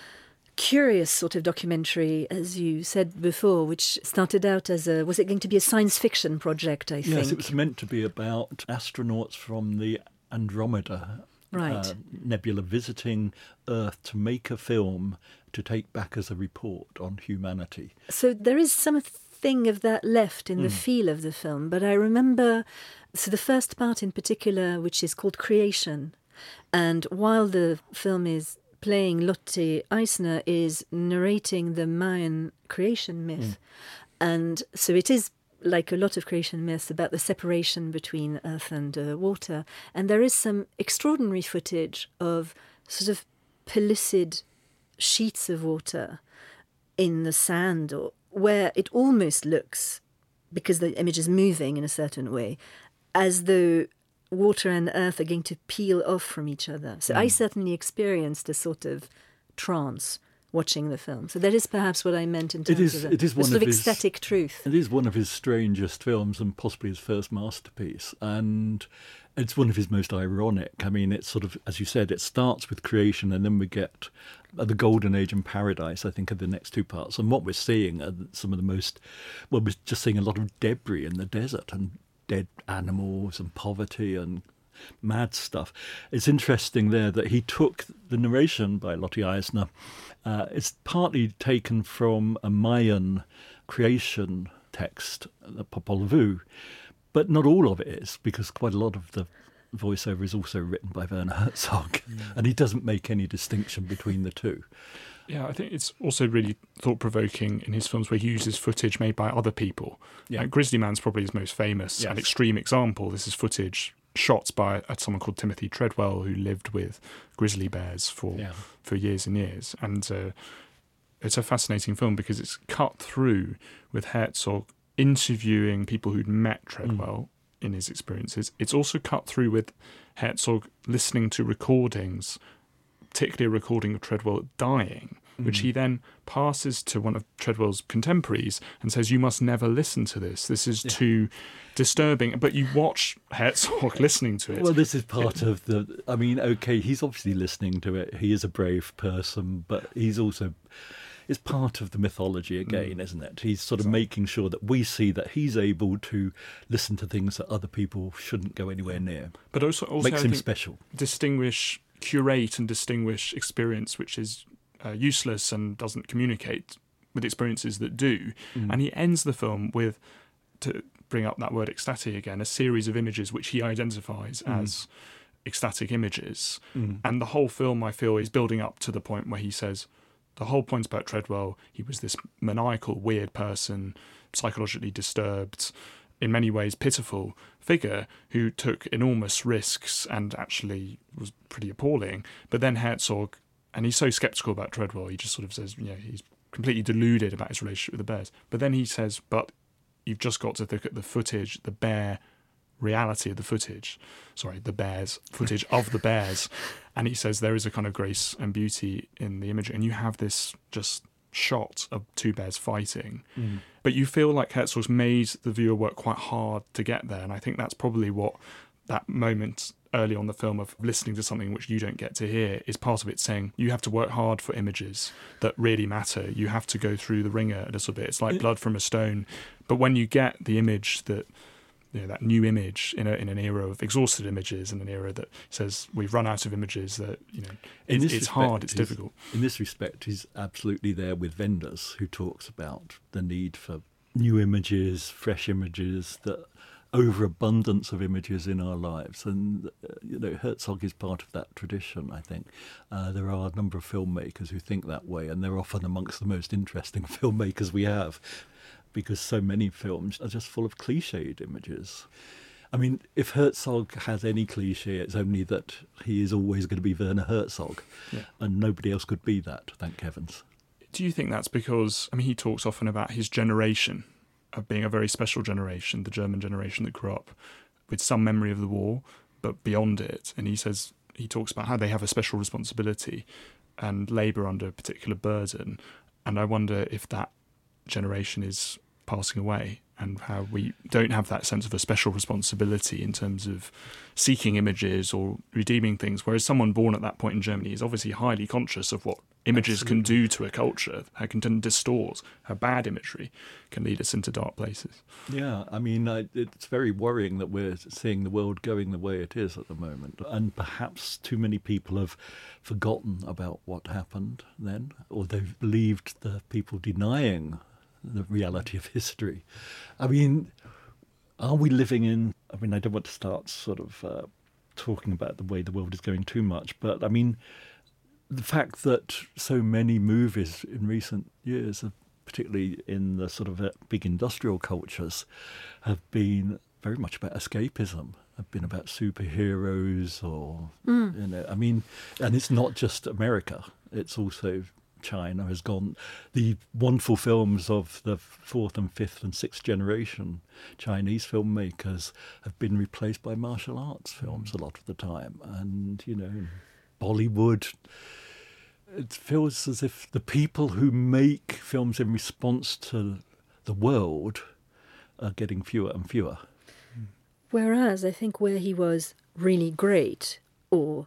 [SPEAKER 3] curious sort of documentary, as you said before, which started out as a, was it going to be a science fiction project, I think?
[SPEAKER 4] Yes, it was meant to be about astronauts from the Andromeda
[SPEAKER 3] right.
[SPEAKER 4] uh, nebula visiting Earth to make a film to take back as a report on humanity.
[SPEAKER 3] So there is something of that left in mm. the feel of the film, but I remember, so the first part in particular, which is called Creation, and while the film is playing, Lotte Eisner is narrating the Mayan creation myth. Mm. And so it is like a lot of creation myths about the separation between earth and uh, water. And there is some extraordinary footage of sort of pellucid sheets of water in the sand, or where it almost looks, because the image is moving in a certain way, as though water and earth are going to peel off from each other. So mm. I certainly experienced a sort of trance watching the film. So that is perhaps what I meant in terms
[SPEAKER 4] it is,
[SPEAKER 3] of a,
[SPEAKER 4] it is
[SPEAKER 3] a
[SPEAKER 4] one
[SPEAKER 3] sort of,
[SPEAKER 4] of his,
[SPEAKER 3] ecstatic truth.
[SPEAKER 4] It is one of his strangest films and possibly his first masterpiece. And it's one of his most ironic. I mean, it's sort of, as you said, it starts with creation and then we get uh, the Golden Age and Paradise, I think, are the next two parts. And what we're seeing are some of the most, well, we're just seeing a lot of debris in the desert and dead animals and poverty and mad stuff. It's interesting there that he took the narration by Lotte Eisner. Uh, it's partly taken from a Mayan creation text, the Popol Vuh, but not all of it is, because quite a lot of the voiceover is also written by Werner Herzog, mm. and he doesn't make any distinction between the two.
[SPEAKER 2] Yeah, I think it's also really thought-provoking in his films where he uses footage made by other people. Yeah. Like Grizzly Man's probably his most famous yes. and extreme example. This is footage shot by someone called Timothy Treadwell, who lived with grizzly bears for yeah. for years and years. And uh, it's a fascinating film because it's cut through with Herzog interviewing people who'd met Treadwell mm. in his experiences. It's also cut through with Herzog listening to recordings, particularly a recording of Treadwell dying, mm. which he then passes to one of Treadwell's contemporaries and says, you must never listen to this. This is yeah. too disturbing. But you watch Herzog listening to it.
[SPEAKER 4] Well, this is part it, of the... I mean, OK, he's obviously listening to it. He is a brave person, but he's also... It's part of the mythology again, mm. isn't it? He's sort of exactly. making sure that we see that he's able to listen to things that other people shouldn't go anywhere near.
[SPEAKER 2] But also, also
[SPEAKER 4] makes
[SPEAKER 2] I
[SPEAKER 4] him
[SPEAKER 2] think
[SPEAKER 4] special.
[SPEAKER 2] Distinguish, curate and distinguish experience, which is uh, useless and doesn't communicate, with experiences that do. Mm. And he ends the film with, to bring up that word ecstatic again, a series of images which he identifies mm. as ecstatic images. Mm. And the whole film, I feel, is building up to the point where he says, the whole point about Treadwell, he was this maniacal, weird person, psychologically disturbed, in many ways pitiful figure who took enormous risks and actually was pretty appalling. But then Herzog, and he's so sceptical about Treadwell, he just sort of says, you know, he's completely deluded about his relationship with the bears. But then he says, but you've just got to look at the footage, the bear reality of the footage. Sorry, the bears, footage of the bears. And he says there is a kind of grace and beauty in the image. And you have this just shot of two bears fighting. Mm. But you feel like Herzog's made the viewer work quite hard to get there. And I think that's probably what that moment early on the film of listening to something which you don't get to hear is part of it saying you have to work hard for images that really matter. You have to go through the ringer a little bit. It's like blood from a stone. But when you get the image that, you know, that new image in a, in an era of exhausted images, in an era that says we've run out of images, that, you know, it, it's respect, hard, it's difficult.
[SPEAKER 4] In this respect, he's absolutely there with Wenders, who talks about the need for new images, fresh images, that overabundance of images in our lives. And, uh, you know, Herzog is part of that tradition, I think. Uh, there are a number of filmmakers who think that way, and they're often amongst the most interesting filmmakers we have, because so many films are just full of cliched images. I mean, if Herzog has any cliche, it's only that he is always going to be Werner Herzog, yeah. and nobody else could be that, thank heavens.
[SPEAKER 2] Do you think that's because, I mean, he talks often about his generation, of being a very special generation, the German generation that grew up with some memory of the war, but beyond it. And he says, he talks about how they have a special responsibility and labour under a particular burden. And I wonder if that generation is passing away and how we don't have that sense of a special responsibility in terms of seeking images or redeeming things, whereas someone born at that point in Germany is obviously highly conscious of what images Absolutely. Can do to a culture, how it can distort, how bad imagery can lead us into dark places.
[SPEAKER 4] Yeah, I mean, I, it's very worrying that we're seeing the world going the way it is at the moment, and perhaps too many people have forgotten about what happened then, or they've believed the people denying the reality of history. I mean, are we living in, I mean, I don't want to start sort of uh, talking about the way the world is going too much, but I mean, the fact that so many movies in recent years, particularly in the sort of uh, big industrial cultures, have been very much about escapism, have been about superheroes or, mm. you know, I mean, and it's not just America, it's also China has gone. The wonderful films of the fourth and fifth and sixth generation Chinese filmmakers have been replaced by martial arts films a lot of the time. And, you know, Bollywood, it feels as if the people who make films in response to the world are getting fewer and fewer.
[SPEAKER 3] Whereas I think where he was really great, or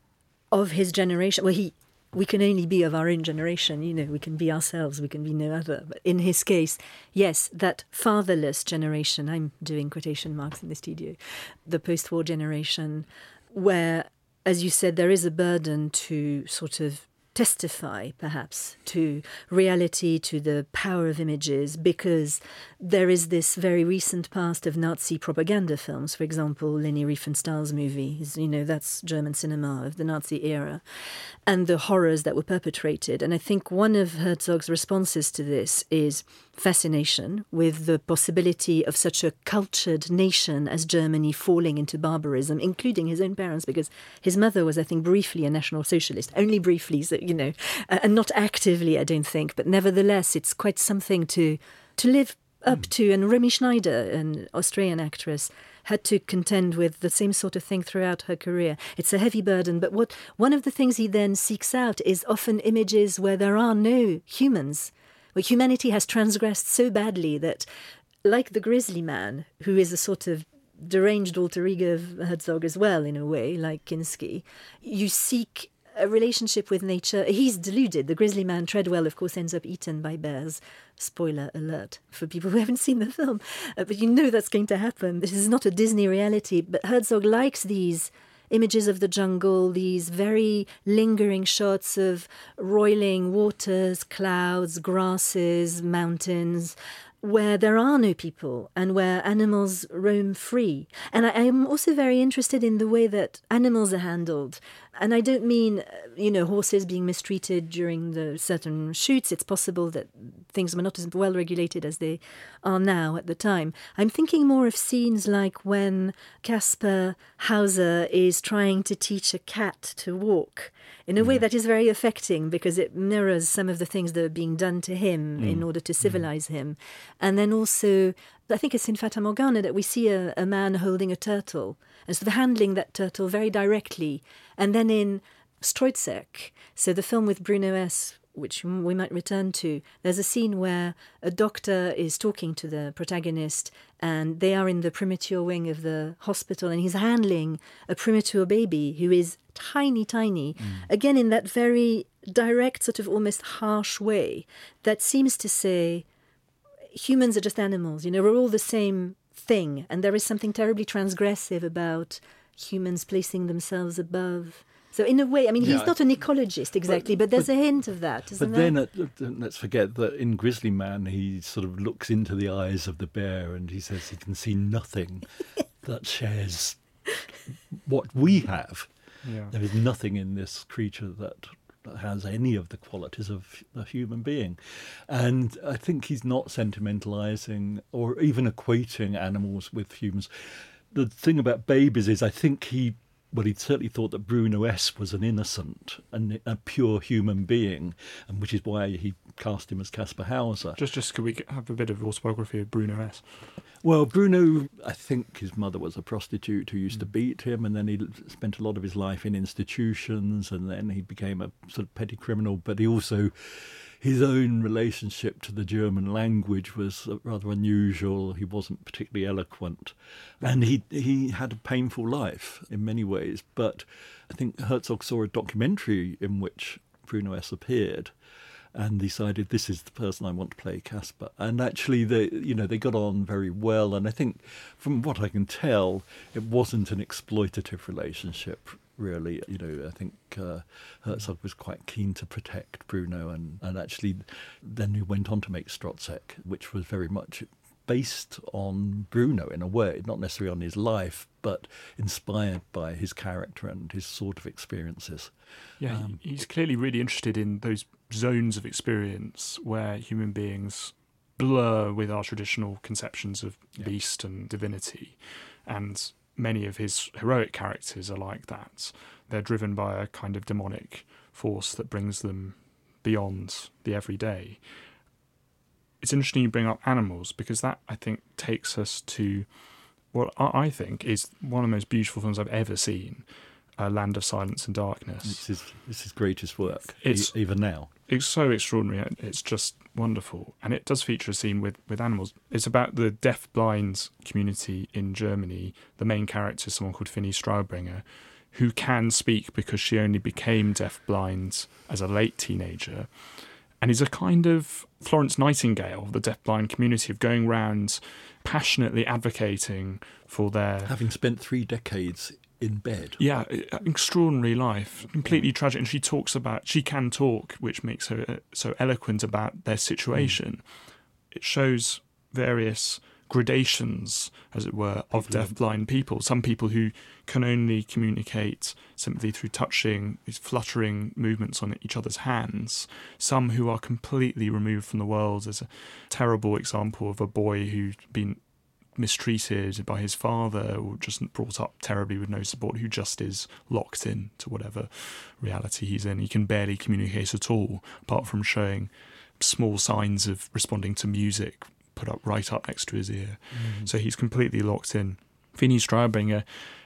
[SPEAKER 3] of his generation, well, he we can only be of our own generation, you know, we can be ourselves, we can be no other. But in his case, yes, that fatherless generation, I'm doing quotation marks in the studio, the post-war generation, where, as you said, there is a burden to sort of testify, perhaps, to reality, to the power of images, because there is this very recent past of Nazi propaganda films. For example, Leni Riefenstahl's movies, you know, that's German cinema of the Nazi era, and the horrors that were perpetrated. And I think one of Herzog's responses to this is fascination with the possibility of such a cultured nation as Germany falling into barbarism, including his own parents, because his mother was, I think, briefly a National Socialist, only briefly, so, you know, and not actively, I don't think, but nevertheless, it's quite something to to live up mm. to. And Romy Schneider, an Austrian actress, had to contend with the same sort of thing throughout her career. It's a heavy burden, but what one of the things he then seeks out is often images where there are no humans, where humanity has transgressed so badly that, like the Grizzly Man, who is a sort of deranged alter ego of Herzog as well, in a way, like Kinski, you seek a relationship with nature. He's deluded. The Grizzly Man, Treadwell, of course, ends up eaten by bears. Spoiler alert for people who haven't seen the film. Uh, but you know that's going to happen. This is not a Disney reality, but Herzog likes these images of the jungle, these very lingering shots of roiling waters, clouds, grasses, mountains, where there are no people and where animals roam free. And I am also very interested in the way that animals are handled. And I don't mean, you know, horses being mistreated during the certain shoots. It's possible that things were not as well regulated as they are now at the time. I'm thinking more of scenes like when Caspar Hauser is trying to teach a cat to walk in a way that is very affecting, because it mirrors some of the things that are being done to him mm. in order to civilize mm. him. And then also, I think it's in Fata Morgana that we see a, a man holding a turtle and sort of handling that turtle very directly. And then in Stroitzek, so the film with Bruno S., which we might return to, there's a scene where a doctor is talking to the protagonist and they are in the premature wing of the hospital and he's handling a premature baby who is tiny, tiny, mm. again in that very direct, sort of almost harsh way that seems to say humans are just animals, you know, we're all the same thing, and there is something terribly transgressive about humans placing themselves above. So in a way, I mean,
[SPEAKER 4] yeah,
[SPEAKER 3] he's not an ecologist exactly, but, but there's
[SPEAKER 4] but,
[SPEAKER 3] a hint of that, isn't
[SPEAKER 4] but
[SPEAKER 3] there?
[SPEAKER 4] But then, uh, let's forget that in Grizzly Man, he sort of looks into the eyes of the bear and he says he can see nothing that shares what we have.
[SPEAKER 2] Yeah.
[SPEAKER 4] There is nothing in this creature that has any of the qualities of a human being. And I think he's not sentimentalising or even equating animals with humans. The thing about babies is I think he Well, he certainly thought that Bruno S. was an innocent and a pure human being, and which is why he cast him as Caspar Hauser.
[SPEAKER 2] Just, just could we have a bit of autobiography of Bruno S?
[SPEAKER 4] Well, Bruno, I think his mother was a prostitute who used mm. to beat him, and then he spent a lot of his life in institutions, and then he became a sort of petty criminal. But he also, his own relationship to the German language was rather unusual. He wasn't particularly eloquent. And he he had a painful life in many ways. But I think Herzog saw a documentary in which Bruno S. appeared and decided, this is the person I want to play Caspar. And actually, they, you know, they got on very well. And I think, from what I can tell, it wasn't an exploitative relationship, really. You know, I think uh, Herzog was quite keen to protect Bruno, and, and actually then he went on to make Strozzek, which was very much based on Bruno in a way, not necessarily on his life, but inspired by his character and his sort of experiences.
[SPEAKER 2] Yeah,
[SPEAKER 4] um,
[SPEAKER 2] he's clearly really interested in those zones of experience where human beings blur with our traditional conceptions of
[SPEAKER 4] yeah.
[SPEAKER 2] beast and divinity, and many of his heroic characters are like that. They're driven by a kind of demonic force that brings them beyond the everyday. It's interesting you bring up animals, because that, I think, takes us to what I think is one of the most beautiful films I've ever seen, uh, Land of Silence and Darkness.
[SPEAKER 4] This is, this is greatest work,
[SPEAKER 2] it's,
[SPEAKER 4] e- even now.
[SPEAKER 2] It's so extraordinary. It's just wonderful. And it does feature a scene with, with animals. It's about the deaf-blind community in Germany. The main character is someone called Finny Straubinger, who can speak because she only became deaf-blind as a late teenager. And he's a kind of Florence Nightingale of the deaf-blind community, of going round passionately advocating for their...
[SPEAKER 4] Having spent three decades in bed.
[SPEAKER 2] Yeah, extraordinary life, completely tragic. And she talks about, she can talk, which makes her so eloquent about their situation. Mm. It shows various gradations, as it were, of deaf-blind people. Some people who can only communicate simply through touching, these fluttering movements on each other's hands. Some who are completely removed from the world. There's a terrible example of a boy who's been mistreated by his father, or just brought up terribly with no support, who just is locked in to whatever reality he's in. He can barely communicate at all, apart from showing small signs of responding to music put up right up next to his ear. Mm. So he's completely locked in. Finny Straubinger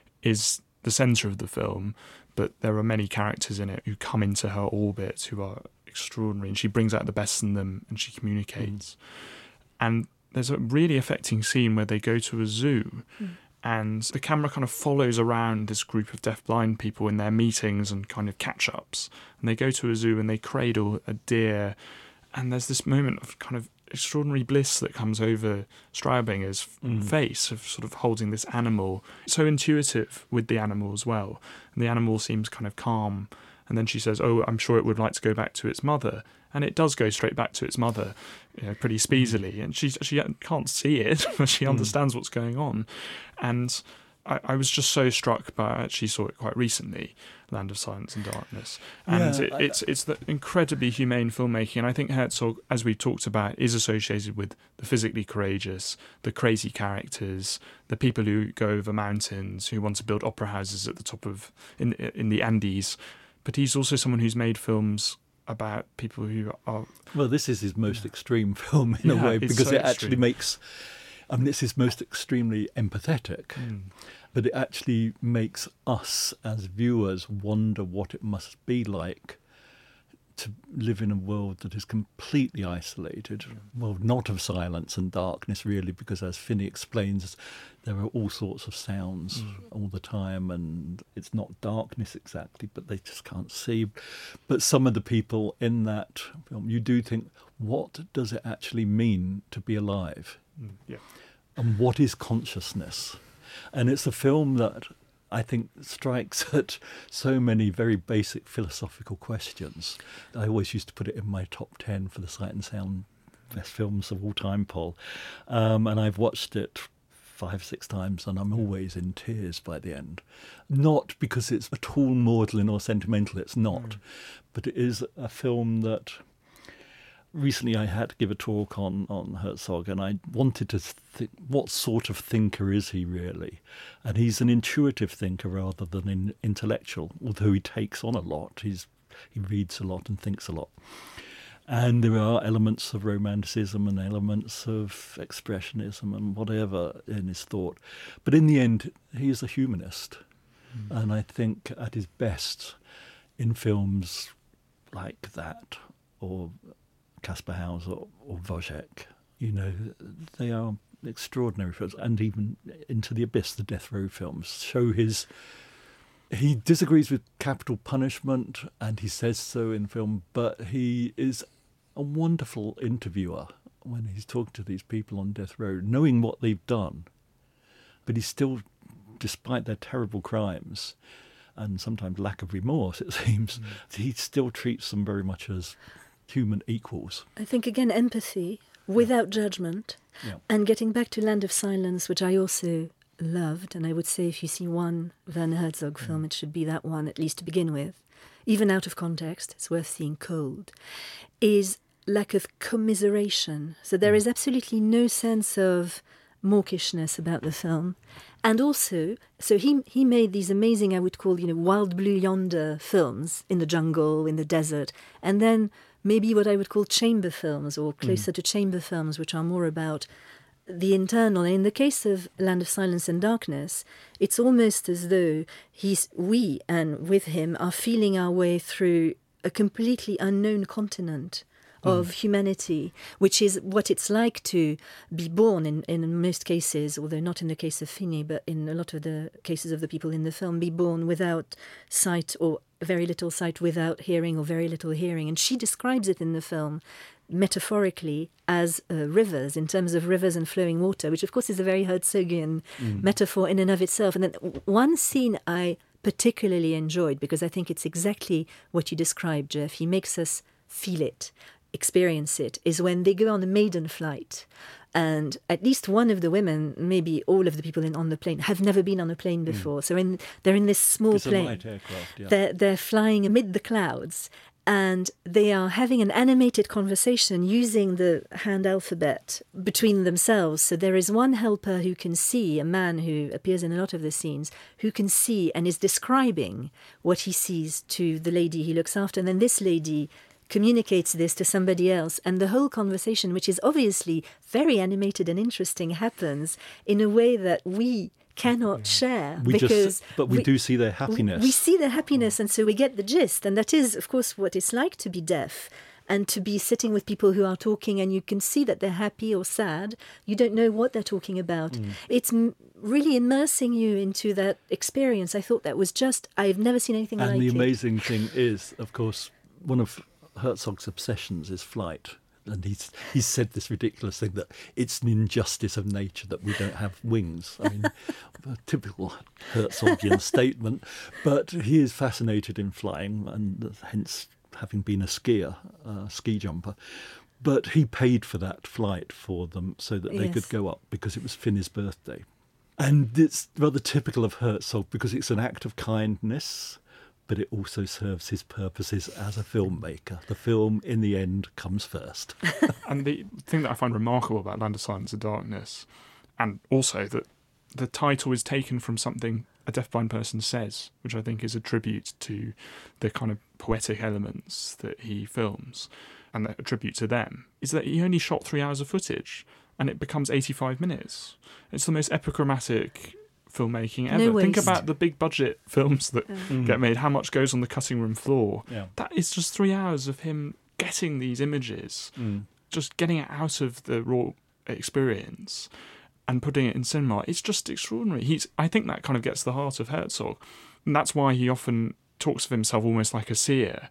[SPEAKER 2] is the centre of the film, but there are many characters in it who come into her orbit who are extraordinary, and she brings out the best in them and she communicates. Mm. And there's a really affecting scene where they go to a zoo mm. and the camera kind of follows around this group of deaf-blind people in their meetings and kind of catch-ups. And they go to a zoo and they cradle a deer, and there's this moment of kind of extraordinary bliss that comes over Straubinger's mm. face, of sort of holding this animal, so intuitive with the animal as well. And the animal seems kind of calm. And then she says, oh, I'm sure it would like to go back to its mother. And it does go straight back to its mother, you know, pretty speedily. And she she can't see it, but she understands mm. what's going on. And I, I was just so struck by, I actually saw it quite recently, Land of Silence and Darkness. And
[SPEAKER 4] yeah,
[SPEAKER 2] it,
[SPEAKER 4] I,
[SPEAKER 2] it's it's the incredibly humane filmmaking. And I think Herzog, as we've talked about, is associated with the physically courageous, the crazy characters, the people who go over mountains, who want to build opera houses at the top of, in in the Andes. But he's also someone who's made films about people who are...
[SPEAKER 4] Well, this is his most extreme film in
[SPEAKER 2] yeah,
[SPEAKER 4] a way, because
[SPEAKER 2] so
[SPEAKER 4] it actually
[SPEAKER 2] extreme.
[SPEAKER 4] makes... I mean, it's his most extremely empathetic, mm. but it actually makes us as viewers wonder what it must be like to live in a world that is completely isolated. Well, not of silence and darkness, really, because as Finney explains, there are all sorts of sounds mm. all the time, and it's not darkness exactly, but they just can't see. But some of the people in that film, you do think, what does it actually mean to be alive?
[SPEAKER 2] Mm. Yeah.
[SPEAKER 4] And what is consciousness? And it's a film that I think strikes at so many very basic philosophical questions. I always used to put it in my top ten for the Sight and Sound best films of all time poll. Um, and I've watched it five, six times, and I'm always in tears by the end. Not because it's at all maudlin or sentimental, it's not. Mm. But it is a film that... Recently I had to give a talk on, on Herzog, and I wanted to think, what sort of thinker is he really? And he's an intuitive thinker rather than an intellectual, although he takes on a lot. He's, he reads a lot and thinks a lot. And there are elements of romanticism and elements of expressionism and whatever in his thought. But in the end, he is a humanist. Mm. And I think at his best in films like that, or Kaspar Hauser or, or Wojciech, you know, they are extraordinary films. And even Into the Abyss, the Death Row films, show his... He disagrees with capital punishment, and he says so in film, but he is a wonderful interviewer when he's talking to these people on death row, knowing what they've done. But he's still, despite their terrible crimes, and sometimes lack of remorse, it seems, mm. he still treats them very much as human equals.
[SPEAKER 3] I think, again, empathy without yeah. judgment.
[SPEAKER 4] Yeah.
[SPEAKER 3] And getting back to Land of Silence, which I also loved, and I would say if you see one Werner Herzog mm. film, it should be that one, at least to begin with. Even out of context, it's worth seeing cold, is lack of commiseration. So there mm. is absolutely no sense of mawkishness about the film. And also, so he he made these amazing, I would call, you know, Wild Blue Yonder films in the jungle, in the desert, and then maybe what I would call chamber films, or closer mm. to chamber films, which are more about the internal. And in the case of Land of Silence and Darkness, it's almost as though he's we, and with him, are feeling our way through a completely unknown continent of mm. humanity, which is what it's like to be born in, in most cases, although not in the case of Finney, but in a lot of the cases of the people in the film, be born without sight, or very little sight, without hearing, or very little hearing. And she describes it in the film metaphorically as uh, rivers, in terms of rivers and flowing water, which of course is a very Herzogian mm. metaphor in and of itself. And then one scene I particularly enjoyed, because I think it's exactly what you described, Jeff. He makes us feel it, experience it, is when they go on a maiden flight, and at least one of the women, maybe all of the people in, on the plane, have never been on a plane before. Mm. So in, they're in this small
[SPEAKER 4] it's
[SPEAKER 3] plane.
[SPEAKER 4] A light aircraft, yeah.
[SPEAKER 3] They're, they're flying amid the clouds, and they are having an animated conversation using the hand alphabet between themselves. So there is one helper who can see, a man who appears in a lot of the scenes, who can see and is describing what he sees to the lady he looks after. And then this lady communicates this to somebody else, and the whole conversation, which is obviously very animated and interesting, happens in a way that we cannot yeah. share.
[SPEAKER 4] We
[SPEAKER 3] because
[SPEAKER 4] just, but we, we do see their happiness.
[SPEAKER 3] We, we see their happiness, and so we get the gist. And that is, of course, what it's like to be deaf and to be sitting with people who are talking, and you can see that they're happy or sad. You don't know what they're talking about. Mm. It's m- really immersing you into that experience. I thought that was just, I've never seen anything
[SPEAKER 4] and
[SPEAKER 3] like it.
[SPEAKER 4] And the amazing thing is, of course, one of Herzog's obsessions is flight, and he's he's said this ridiculous thing that it's an injustice of nature that we don't have wings. I mean, a typical Herzogian statement, but he is fascinated in flying, and hence having been a skier, a ski jumper. But he paid for that flight for them so that they yes. could go up, because it was Finney's birthday. And it's rather typical of Herzog, because it's an act of kindness, but it also serves his purposes as a filmmaker. The film, in the end, comes first.
[SPEAKER 2] And the thing that I find remarkable about Land of Silence and Darkness, and also that the title is taken from something a deafblind person says, which I think is a tribute to the kind of poetic elements that he films, and a tribute to them, is that he only shot three hours of footage, and it becomes eighty-five minutes. It's the most epigrammatic filmmaking
[SPEAKER 3] No
[SPEAKER 2] ever. Think
[SPEAKER 3] waste.
[SPEAKER 2] about the big budget films that
[SPEAKER 3] Yeah.
[SPEAKER 2] get made, how much goes on the cutting room floor.
[SPEAKER 4] Yeah.
[SPEAKER 2] That is just three hours of him getting these images,
[SPEAKER 4] Mm.
[SPEAKER 2] just getting it out of the raw experience and putting it in cinema. It's just extraordinary. He's, I think that kind of gets to the heart of Herzog. And that's why he often talks of himself almost like a seer.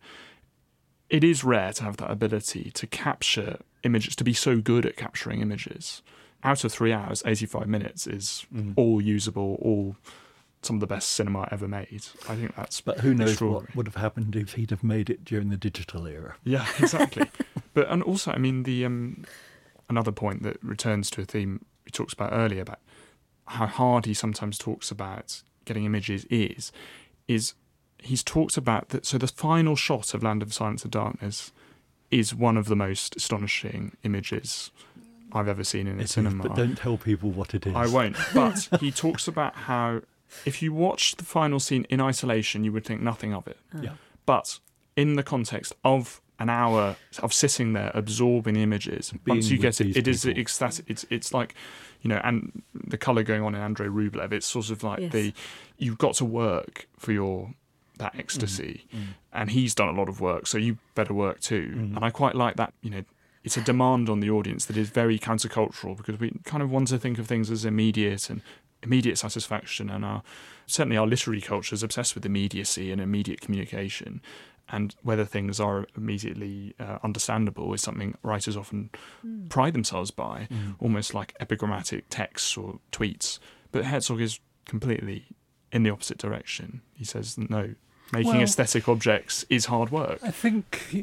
[SPEAKER 2] It is rare to have that ability to capture images, to be so good at capturing images. Out of three hours, eighty-five minutes is
[SPEAKER 4] Mm.
[SPEAKER 2] all usable, all some of the best cinema ever made. I think that's
[SPEAKER 4] But who knows
[SPEAKER 2] extraordinary.
[SPEAKER 4] what would have happened if he'd have made it during the digital era.
[SPEAKER 2] Yeah, exactly. But and also, I mean, the um, another point that returns to a theme we talked about earlier about how hard he sometimes talks about getting images is, is he's talked about that. So the final shot of Land of Silence and Darkness is one of the most astonishing images I've ever seen in a
[SPEAKER 4] It is,
[SPEAKER 2] cinema.
[SPEAKER 4] but don't tell people what it is.
[SPEAKER 2] I won't. But he talks about how if you watch the final scene in isolation, you would think nothing of it.
[SPEAKER 4] Yeah.
[SPEAKER 2] But in the context of an hour of sitting there absorbing images,
[SPEAKER 4] Being
[SPEAKER 2] once you
[SPEAKER 4] with
[SPEAKER 2] get it,
[SPEAKER 4] these
[SPEAKER 2] it is
[SPEAKER 4] people.
[SPEAKER 2] ecstatic. It's it's like, you know, and the colour going on in Andrei Rublev. It's sort of like
[SPEAKER 3] Yes.
[SPEAKER 2] the you've got to work for your that ecstasy,
[SPEAKER 4] Mm.
[SPEAKER 2] and he's done a lot of work, so you better work too.
[SPEAKER 4] Mm.
[SPEAKER 2] And I quite like that. You know, it's a demand on the audience that is very countercultural because we kind of want to think of things as immediate and immediate satisfaction, and our certainly our literary culture is obsessed with immediacy and immediate communication, and whether things are immediately uh, understandable is something writers often pride themselves by,
[SPEAKER 4] Mm.
[SPEAKER 2] almost like epigrammatic texts or tweets. But Herzog is completely in the opposite direction. He says no, making
[SPEAKER 4] Well-
[SPEAKER 2] aesthetic objects is hard work.
[SPEAKER 4] I think, he,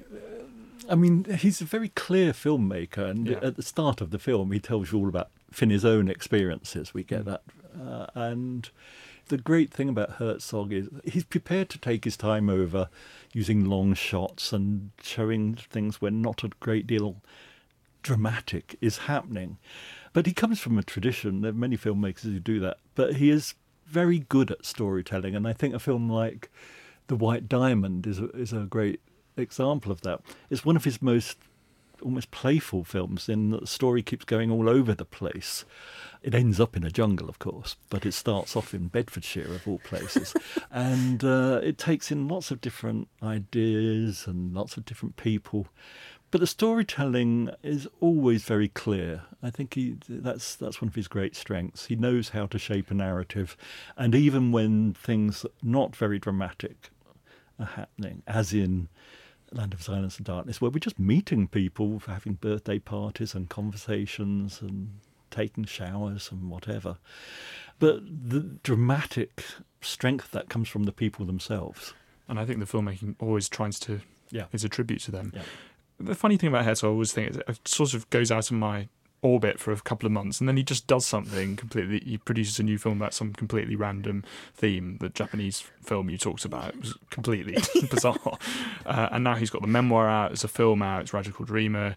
[SPEAKER 4] I mean, he's a very clear filmmaker, and
[SPEAKER 2] Yeah.
[SPEAKER 4] at the start of the film, he tells you all about Finney's own experiences. We get
[SPEAKER 2] Mm.
[SPEAKER 4] that. Uh, and the great thing about Herzog is he's prepared to take his time over using long shots and showing things where not a great deal dramatic is happening. But he comes from a tradition. There are many filmmakers who do that. But he is very good at storytelling. And I think a film like The White Diamond is a, is a great example of that. It's one of his most almost playful films in that the story keeps going all over the place. It ends up in a jungle, of course, but it starts off in Bedfordshire, of all places. and uh, it takes in lots of different ideas and lots of different people. But the storytelling is always very clear. I think he that's that's one of his great strengths. He knows how to shape a narrative. And even when things not very dramatic are happening, as in Land of Silence and Darkness, where we're just meeting people, having birthday parties and conversations and taking showers and whatever. But the dramatic strength that comes from the people themselves.
[SPEAKER 2] And I think the filmmaking always tries to
[SPEAKER 4] Yeah.
[SPEAKER 2] is a tribute to them.
[SPEAKER 4] Yeah.
[SPEAKER 2] The funny thing about Herzog, I always think, is it sort of goes out of my orbit for a couple of months, and then he just does something completely. He produces a new film about some completely random theme. The Japanese film you talked about was completely bizarre, uh, and now he's got the memoir out. There's a film out. It's Radical Dreamer.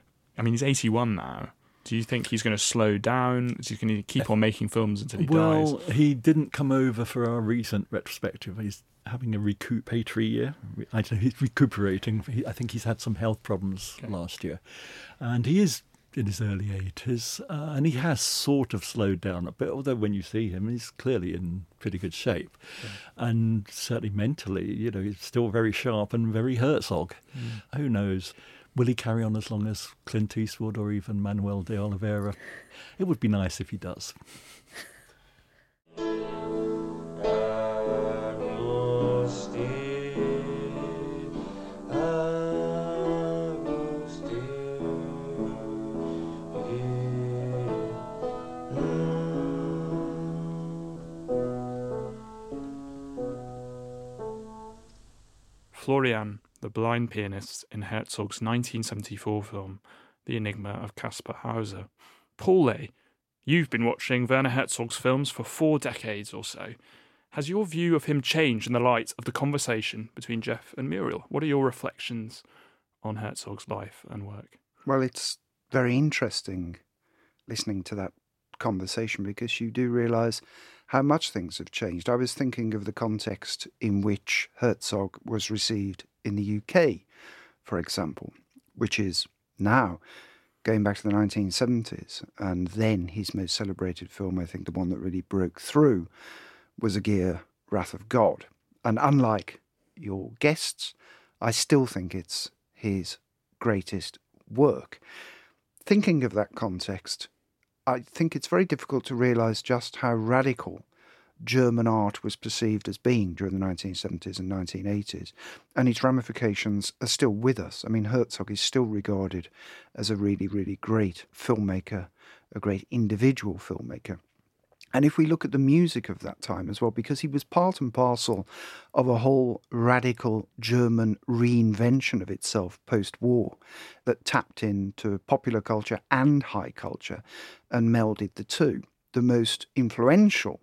[SPEAKER 2] I mean, he's eighty-one now. Do you think he's going to slow down? Is he going to keep on making films until he
[SPEAKER 4] well,
[SPEAKER 2] dies?
[SPEAKER 4] he didn't come over for our recent retrospective. He's having a recuperatory year. I don't know, he's recuperating. He, I think he's had some health problems
[SPEAKER 2] Okay.
[SPEAKER 4] last year. And he is in his early eighties, uh, and he has sort of slowed down a bit, although when you see him, he's clearly in pretty good shape.
[SPEAKER 2] Yeah.
[SPEAKER 4] And certainly mentally, you know, he's still very sharp and very Herzog.
[SPEAKER 2] Mm.
[SPEAKER 4] Who knows? Will he carry on as long as Clint Eastwood or even Manuel de Oliveira? It would be nice if he does.
[SPEAKER 2] Florian, the blind pianist in Herzog's nineteen seventy-four film, The Enigma of Caspar Hauser. Paul, you've been watching Werner Herzog's films for four decades or so. Has your view of him changed in the light of the conversation between Jeff and Muriel? What are your reflections on Herzog's life and work?
[SPEAKER 6] Well, it's very interesting listening to that conversation because you do realise how much things have changed. I was thinking of the context in which Herzog was received in the U K, for example, which is now going back to the nineteen seventies. And then his most celebrated film, I think the one that really broke through, was Aegir, Wrath of God. And unlike your guests, I still think it's his greatest work. Thinking of that context, I think it's very difficult to realise just how radical German art was perceived as being during the nineteen seventies and nineteen eighties, and its ramifications are still with us. I mean, Herzog is still regarded as a really, really great filmmaker, a great individual filmmaker. And if we look at the music of that time as well, because he was part and parcel of a whole radical German reinvention of itself post-war that tapped into popular culture and high culture and melded the two. The most influential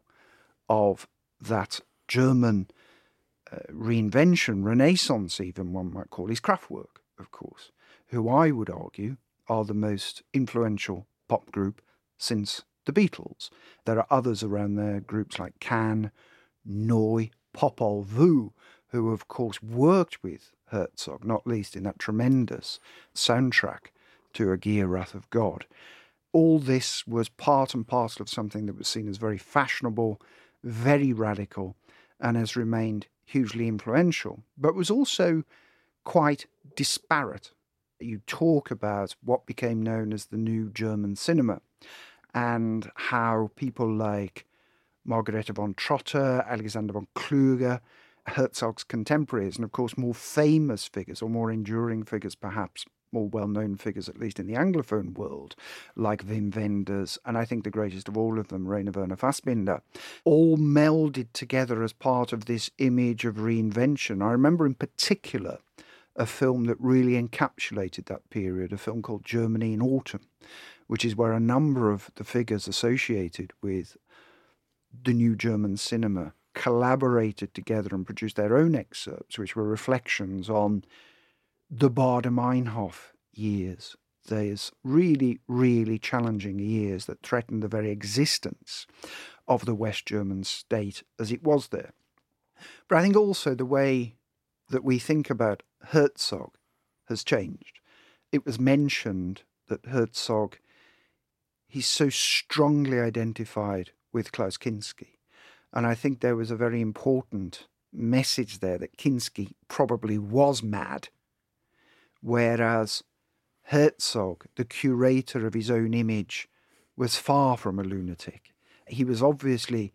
[SPEAKER 6] of that German uh, reinvention, Renaissance even one might call, is Kraftwerk, of course, who I would argue are the most influential pop group since the Beatles. There are others around there, groups like Can, Neu, Popol Vuh, who of course worked with Herzog, not least in that tremendous soundtrack to Aegir, Wrath of God. All this was part and parcel of something that was seen as very fashionable, very radical, and has remained hugely influential, but was also quite disparate. You talk about what became known as the new German cinema, and how people like Margarete von Trotter, Alexander von Kluge, Herzog's contemporaries, and of course more famous figures, or more enduring figures perhaps, more well-known figures at least in the Anglophone world, like Wim Wenders, and I think the greatest of all of them, Rainer Werner Fassbinder, all melded together as part of this image of reinvention. I remember in particular a film that really encapsulated that period, a film called Germany in Autumn, which is where a number of the figures associated with the new German cinema collaborated together and produced their own excerpts, which were reflections on the Baader-Meinhof years, those really, really challenging years that threatened the very existence of the West German state as it was there. But I think also the way that we think about Herzog has changed. It was mentioned that Herzog, he's so strongly identified with Klaus Kinski. And I think there was a very important message there that Kinski probably was mad, whereas Herzog, the curator of his own image, was far from a lunatic. He was obviously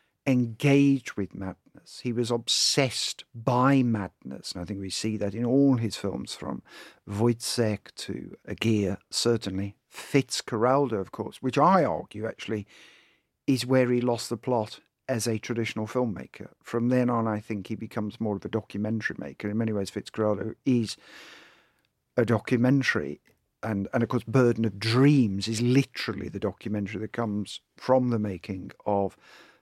[SPEAKER 6] engaged with madness. He was obsessed by madness. And I think we see that in all his films, from Wojciech to Aegir, certainly. Fitzcarraldo, of course, which I argue actually is where he lost the plot as a traditional filmmaker. From then on, I think he becomes more of a documentary maker. In many ways, Fitzcarraldo is a documentary. And, and of course, Burden of Dreams is literally the documentary that comes from the making of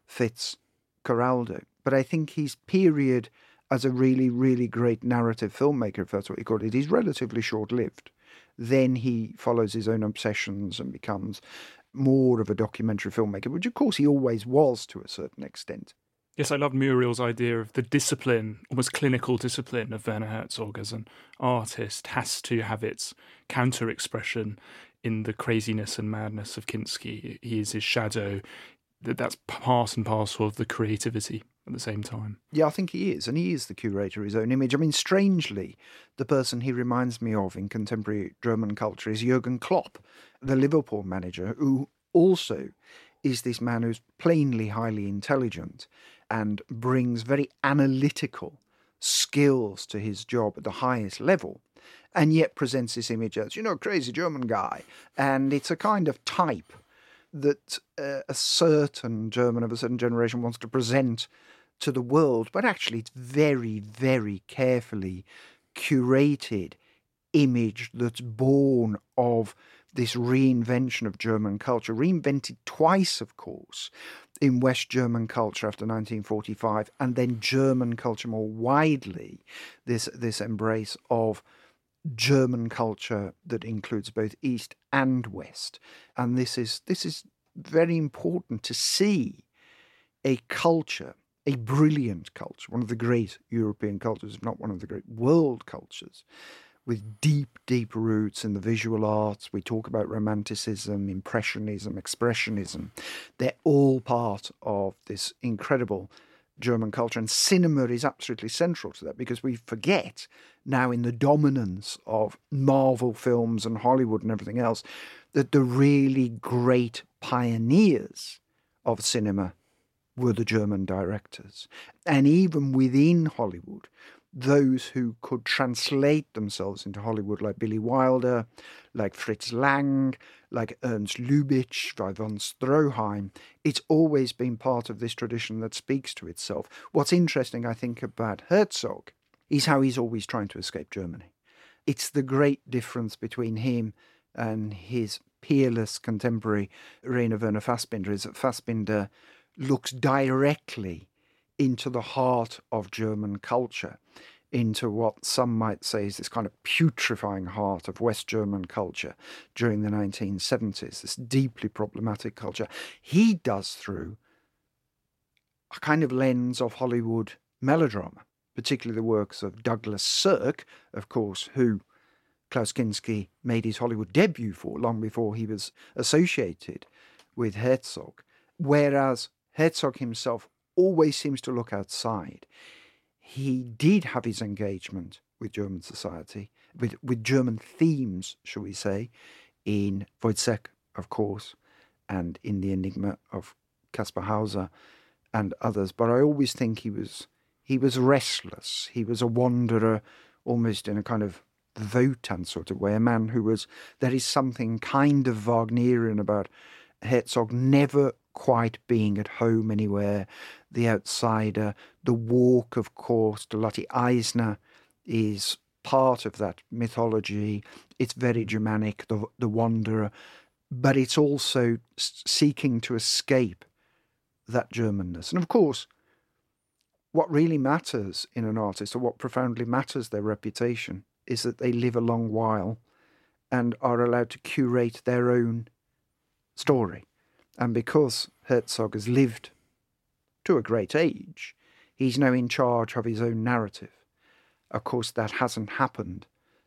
[SPEAKER 6] Fitzcarraldo. But I think his period as a really, really great narrative filmmaker, if that's what you call it, is relatively short-lived. Then he follows his own obsessions and becomes more of a documentary filmmaker, which of course he always was to a certain extent.
[SPEAKER 2] Yes, I love Muriel's idea of the discipline, almost clinical discipline of Werner Herzog as an artist has to have its counter-expression in the craziness and madness of Kinski. He is his shadow. That's part and parcel of the creativity at the same time.
[SPEAKER 6] Yeah, I think he is, and he is the curator of his own image. I mean, strangely, the person he reminds me of in contemporary German culture is Jürgen Klopp, the Liverpool manager, who also is this man who's plainly highly intelligent and brings very analytical skills to his job at the highest level, and yet presents this image as, you know, crazy German guy. And it's a kind of type that uh, a certain German of a certain generation wants to present to the world, but actually it's very, very carefully curated image that's born of this reinvention of German culture, reinvented twice, of course, in West German culture after nineteen forty-five, and then German culture more widely, this this embrace of German culture that includes both East and West. And this is this is very important to see a culture, a brilliant culture, one of the great European cultures, if not one of the great world cultures, with deep, deep roots in the visual arts. We talk about Romanticism, Impressionism, Expressionism. They're all part of this incredible German culture, and cinema is absolutely central to that, because we forget now, in the dominance of Marvel films and Hollywood and everything else, that the really great pioneers of cinema were the German directors. And even within Hollywood, those who could translate themselves into Hollywood, like Billy Wilder, like Fritz Lang, like Ernst Lubitsch, Yvonne Stroheim, it's always been part of this tradition that speaks to itself. What's interesting, I think, about Herzog is how he's always trying to escape Germany. It's the great difference between him and his peerless contemporary Rainer Werner Fassbinder, is that Fassbinder looks directly into the heart of German culture, into what some might say is this kind of putrefying heart of West German culture during the nineteen seventies, this deeply problematic culture. He does through a kind of lens of Hollywood melodrama, particularly the works of Douglas Sirk, of course, who Klaus Kinski made his Hollywood debut for long before he was associated with Herzog, whereas Herzog himself always seems to look outside. He did have his engagement with German society, with, with German themes, shall we say, in Wojciech, of course, and in The Enigma of Caspar Hauser and others. But I always think he was he was restless. He was a wanderer, almost in a kind of Wotan sort of way, a man who was, there is something kind of Wagnerian about Herzog never quite being at home anywhere, the outsider. The Walk, of course, to Lotte Eisner, is part of that mythology. It's very Germanic, the, the wanderer, but it's also seeking to escape that Germanness. And of course, what really matters in an artist, or what profoundly matters their reputation, is that they live a long while and are allowed to curate their own story. And because Herzog has lived to a great age, he's now in charge of his own narrative. Of course, that hasn't happened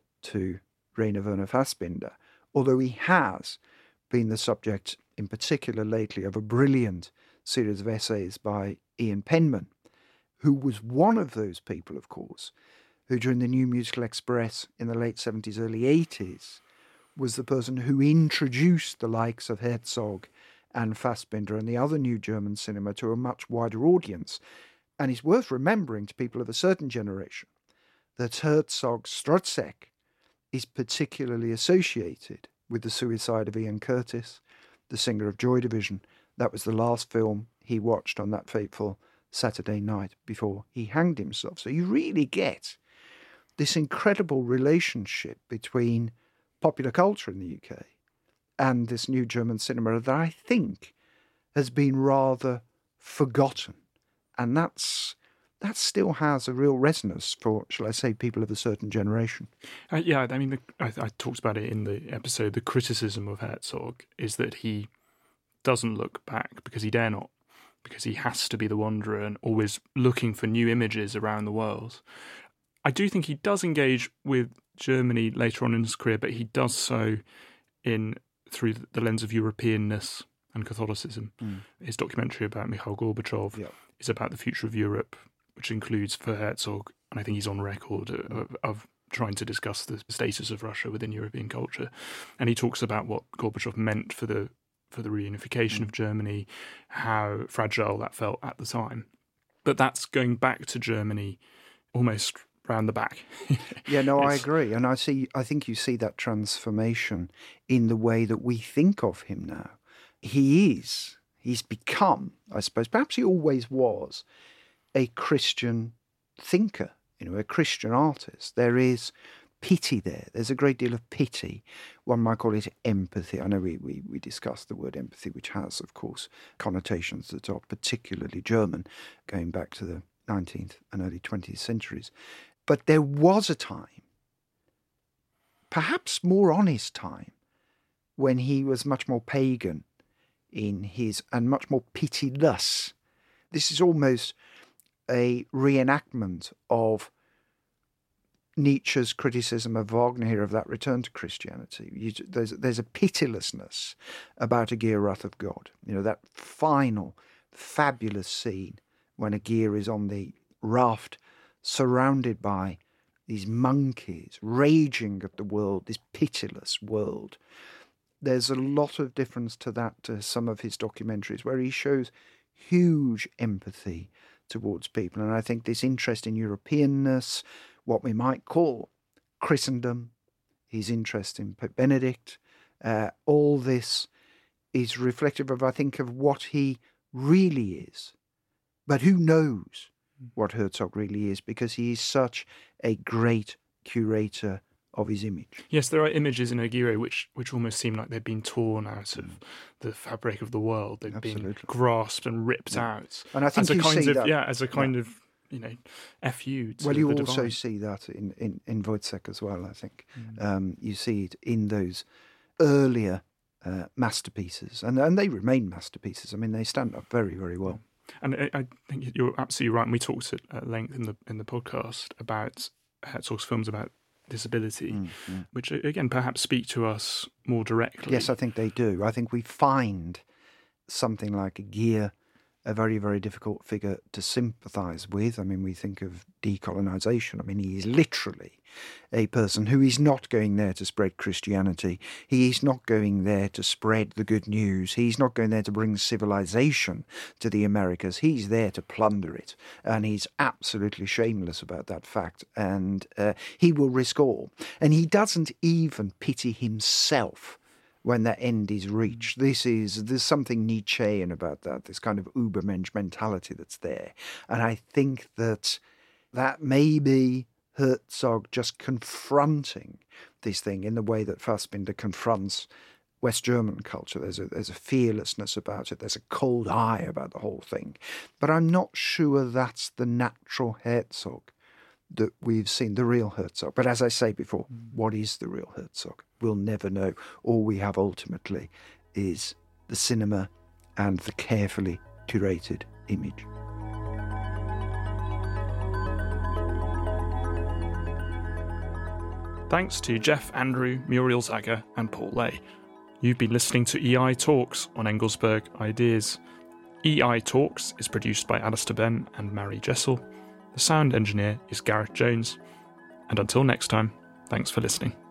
[SPEAKER 6] to Rainer Werner Fassbinder, although he has been the subject, in particular lately, of a brilliant series of essays by Ian Penman, who was one of those people, of course, who during the New Musical Express in the late seventies, early eighties, was the person who introduced the likes of Herzog and Fassbinder and the other new German cinema to a much wider audience. And it's worth remembering to people of a certain generation that Herzog's Stroszek is particularly associated with the suicide of Ian Curtis, the singer of Joy Division. That was the last film he watched on that fateful Saturday night before he hanged himself. So you really get this incredible relationship between popular culture in the U K and this new German cinema that I think has been rather forgotten. And that's that still has a real resonance for, shall I say, people of a certain generation.
[SPEAKER 2] Uh, yeah, I mean, the, I, I talked about it in the episode. The criticism of Herzog is that he doesn't look back because he dare not, because he has to be the wanderer and always looking for new images around the world. I do think he does engage with Germany later on in his career, but he does so in through the lens of Europeanness and Catholicism. Mm. His documentary about Mikhail Gorbachev yeah. is about the future of Europe, which includes, for Herzog, and I think he's on record, of, of trying to discuss the status of Russia within European culture. And he talks about what Gorbachev meant for the for the reunification mm. of Germany, how fragile that felt at the time. But that's going back to Germany almost round the back.
[SPEAKER 6] Yeah, no, I agree. And I see. I think you see that transformation in the way that we think of him now. He is, he's become, I suppose, perhaps he always was, a Christian thinker, you know, a Christian artist. There is pity there. There's a great deal of pity. One might call it empathy. I know we, we, we discussed the word empathy, which has, of course, connotations that are particularly German, going back to the nineteenth and early twentieth centuries. But there was a time, perhaps more honest time, when he was much more pagan in his, and much more pitiless. This is almost a reenactment of Nietzsche's criticism of Wagner here, of that return to Christianity. You, there's, there's a pitilessness about Aegir, Wrath of God. You know, that final, fabulous scene when Aegir is on the raft surrounded by these monkeys raging at the world, this pitiless world. There's a lot of difference to that to some of his documentaries where he shows huge empathy towards people. And I think this interest in Europeanness, what we might call Christendom, his interest in Pope Benedict, uh, all this is reflective of, I think, of what he really is. But who knows what Herzog really is, because he is such a great curator of his image.
[SPEAKER 2] Yes, there are images in Aguirre which, which almost seem like they've been torn out of the fabric of the world. They've
[SPEAKER 6] Absolutely.
[SPEAKER 2] been grasped and ripped
[SPEAKER 6] Yeah.
[SPEAKER 2] out.
[SPEAKER 6] And I think
[SPEAKER 2] as a
[SPEAKER 6] you
[SPEAKER 2] kind
[SPEAKER 6] see
[SPEAKER 2] of
[SPEAKER 6] that.
[SPEAKER 2] yeah, as a kind
[SPEAKER 6] Yeah.
[SPEAKER 2] of you know, F U to
[SPEAKER 6] Well, you
[SPEAKER 2] the
[SPEAKER 6] also
[SPEAKER 2] divine.
[SPEAKER 6] see that in, in, in Wojciech as well, I think.
[SPEAKER 2] Mm.
[SPEAKER 6] Um, you see it in those earlier uh, masterpieces, and, and they remain masterpieces. I mean, they stand up very, very well.
[SPEAKER 2] And I, I think you're absolutely right. And we talked at, at length in the in the podcast about Herzog's films about disability,
[SPEAKER 6] Mm, mm.
[SPEAKER 2] which again perhaps speak to us more directly.
[SPEAKER 6] Yes, I think they do. I think we find something like Aguirre a very, very difficult figure to sympathise with. I mean, we think of decolonisation. I mean, he is literally a person who is not going there to spread Christianity. He is not going there to spread the good news. He's not going there to bring civilization to the Americas. He's there to plunder it. And he's absolutely shameless about that fact. And uh, he will risk all. And he doesn't even pity himself when that end is reached. This is, there's something Nietzschean about that, this kind of Übermensch mentality that's there. And I think that that may be Herzog just confronting this thing in the way that Fassbinder confronts West German culture. There's a, there's a fearlessness about it. There's a cold eye about the whole thing. But I'm not sure that's the natural Herzog that we've seen, the real Herzog. But as I say before, what is the real Herzog? We'll never know. All we have ultimately is the cinema and the carefully curated image.
[SPEAKER 2] Thanks to Jeff, Andrew, Muriel Zager and Paul Lay. You've been listening to E I Talks on Engelsberg Ideas. E I Talks is produced by Alistair Benn and Mary Jessel. The sound engineer is Gareth Jones. And until next time, thanks for listening.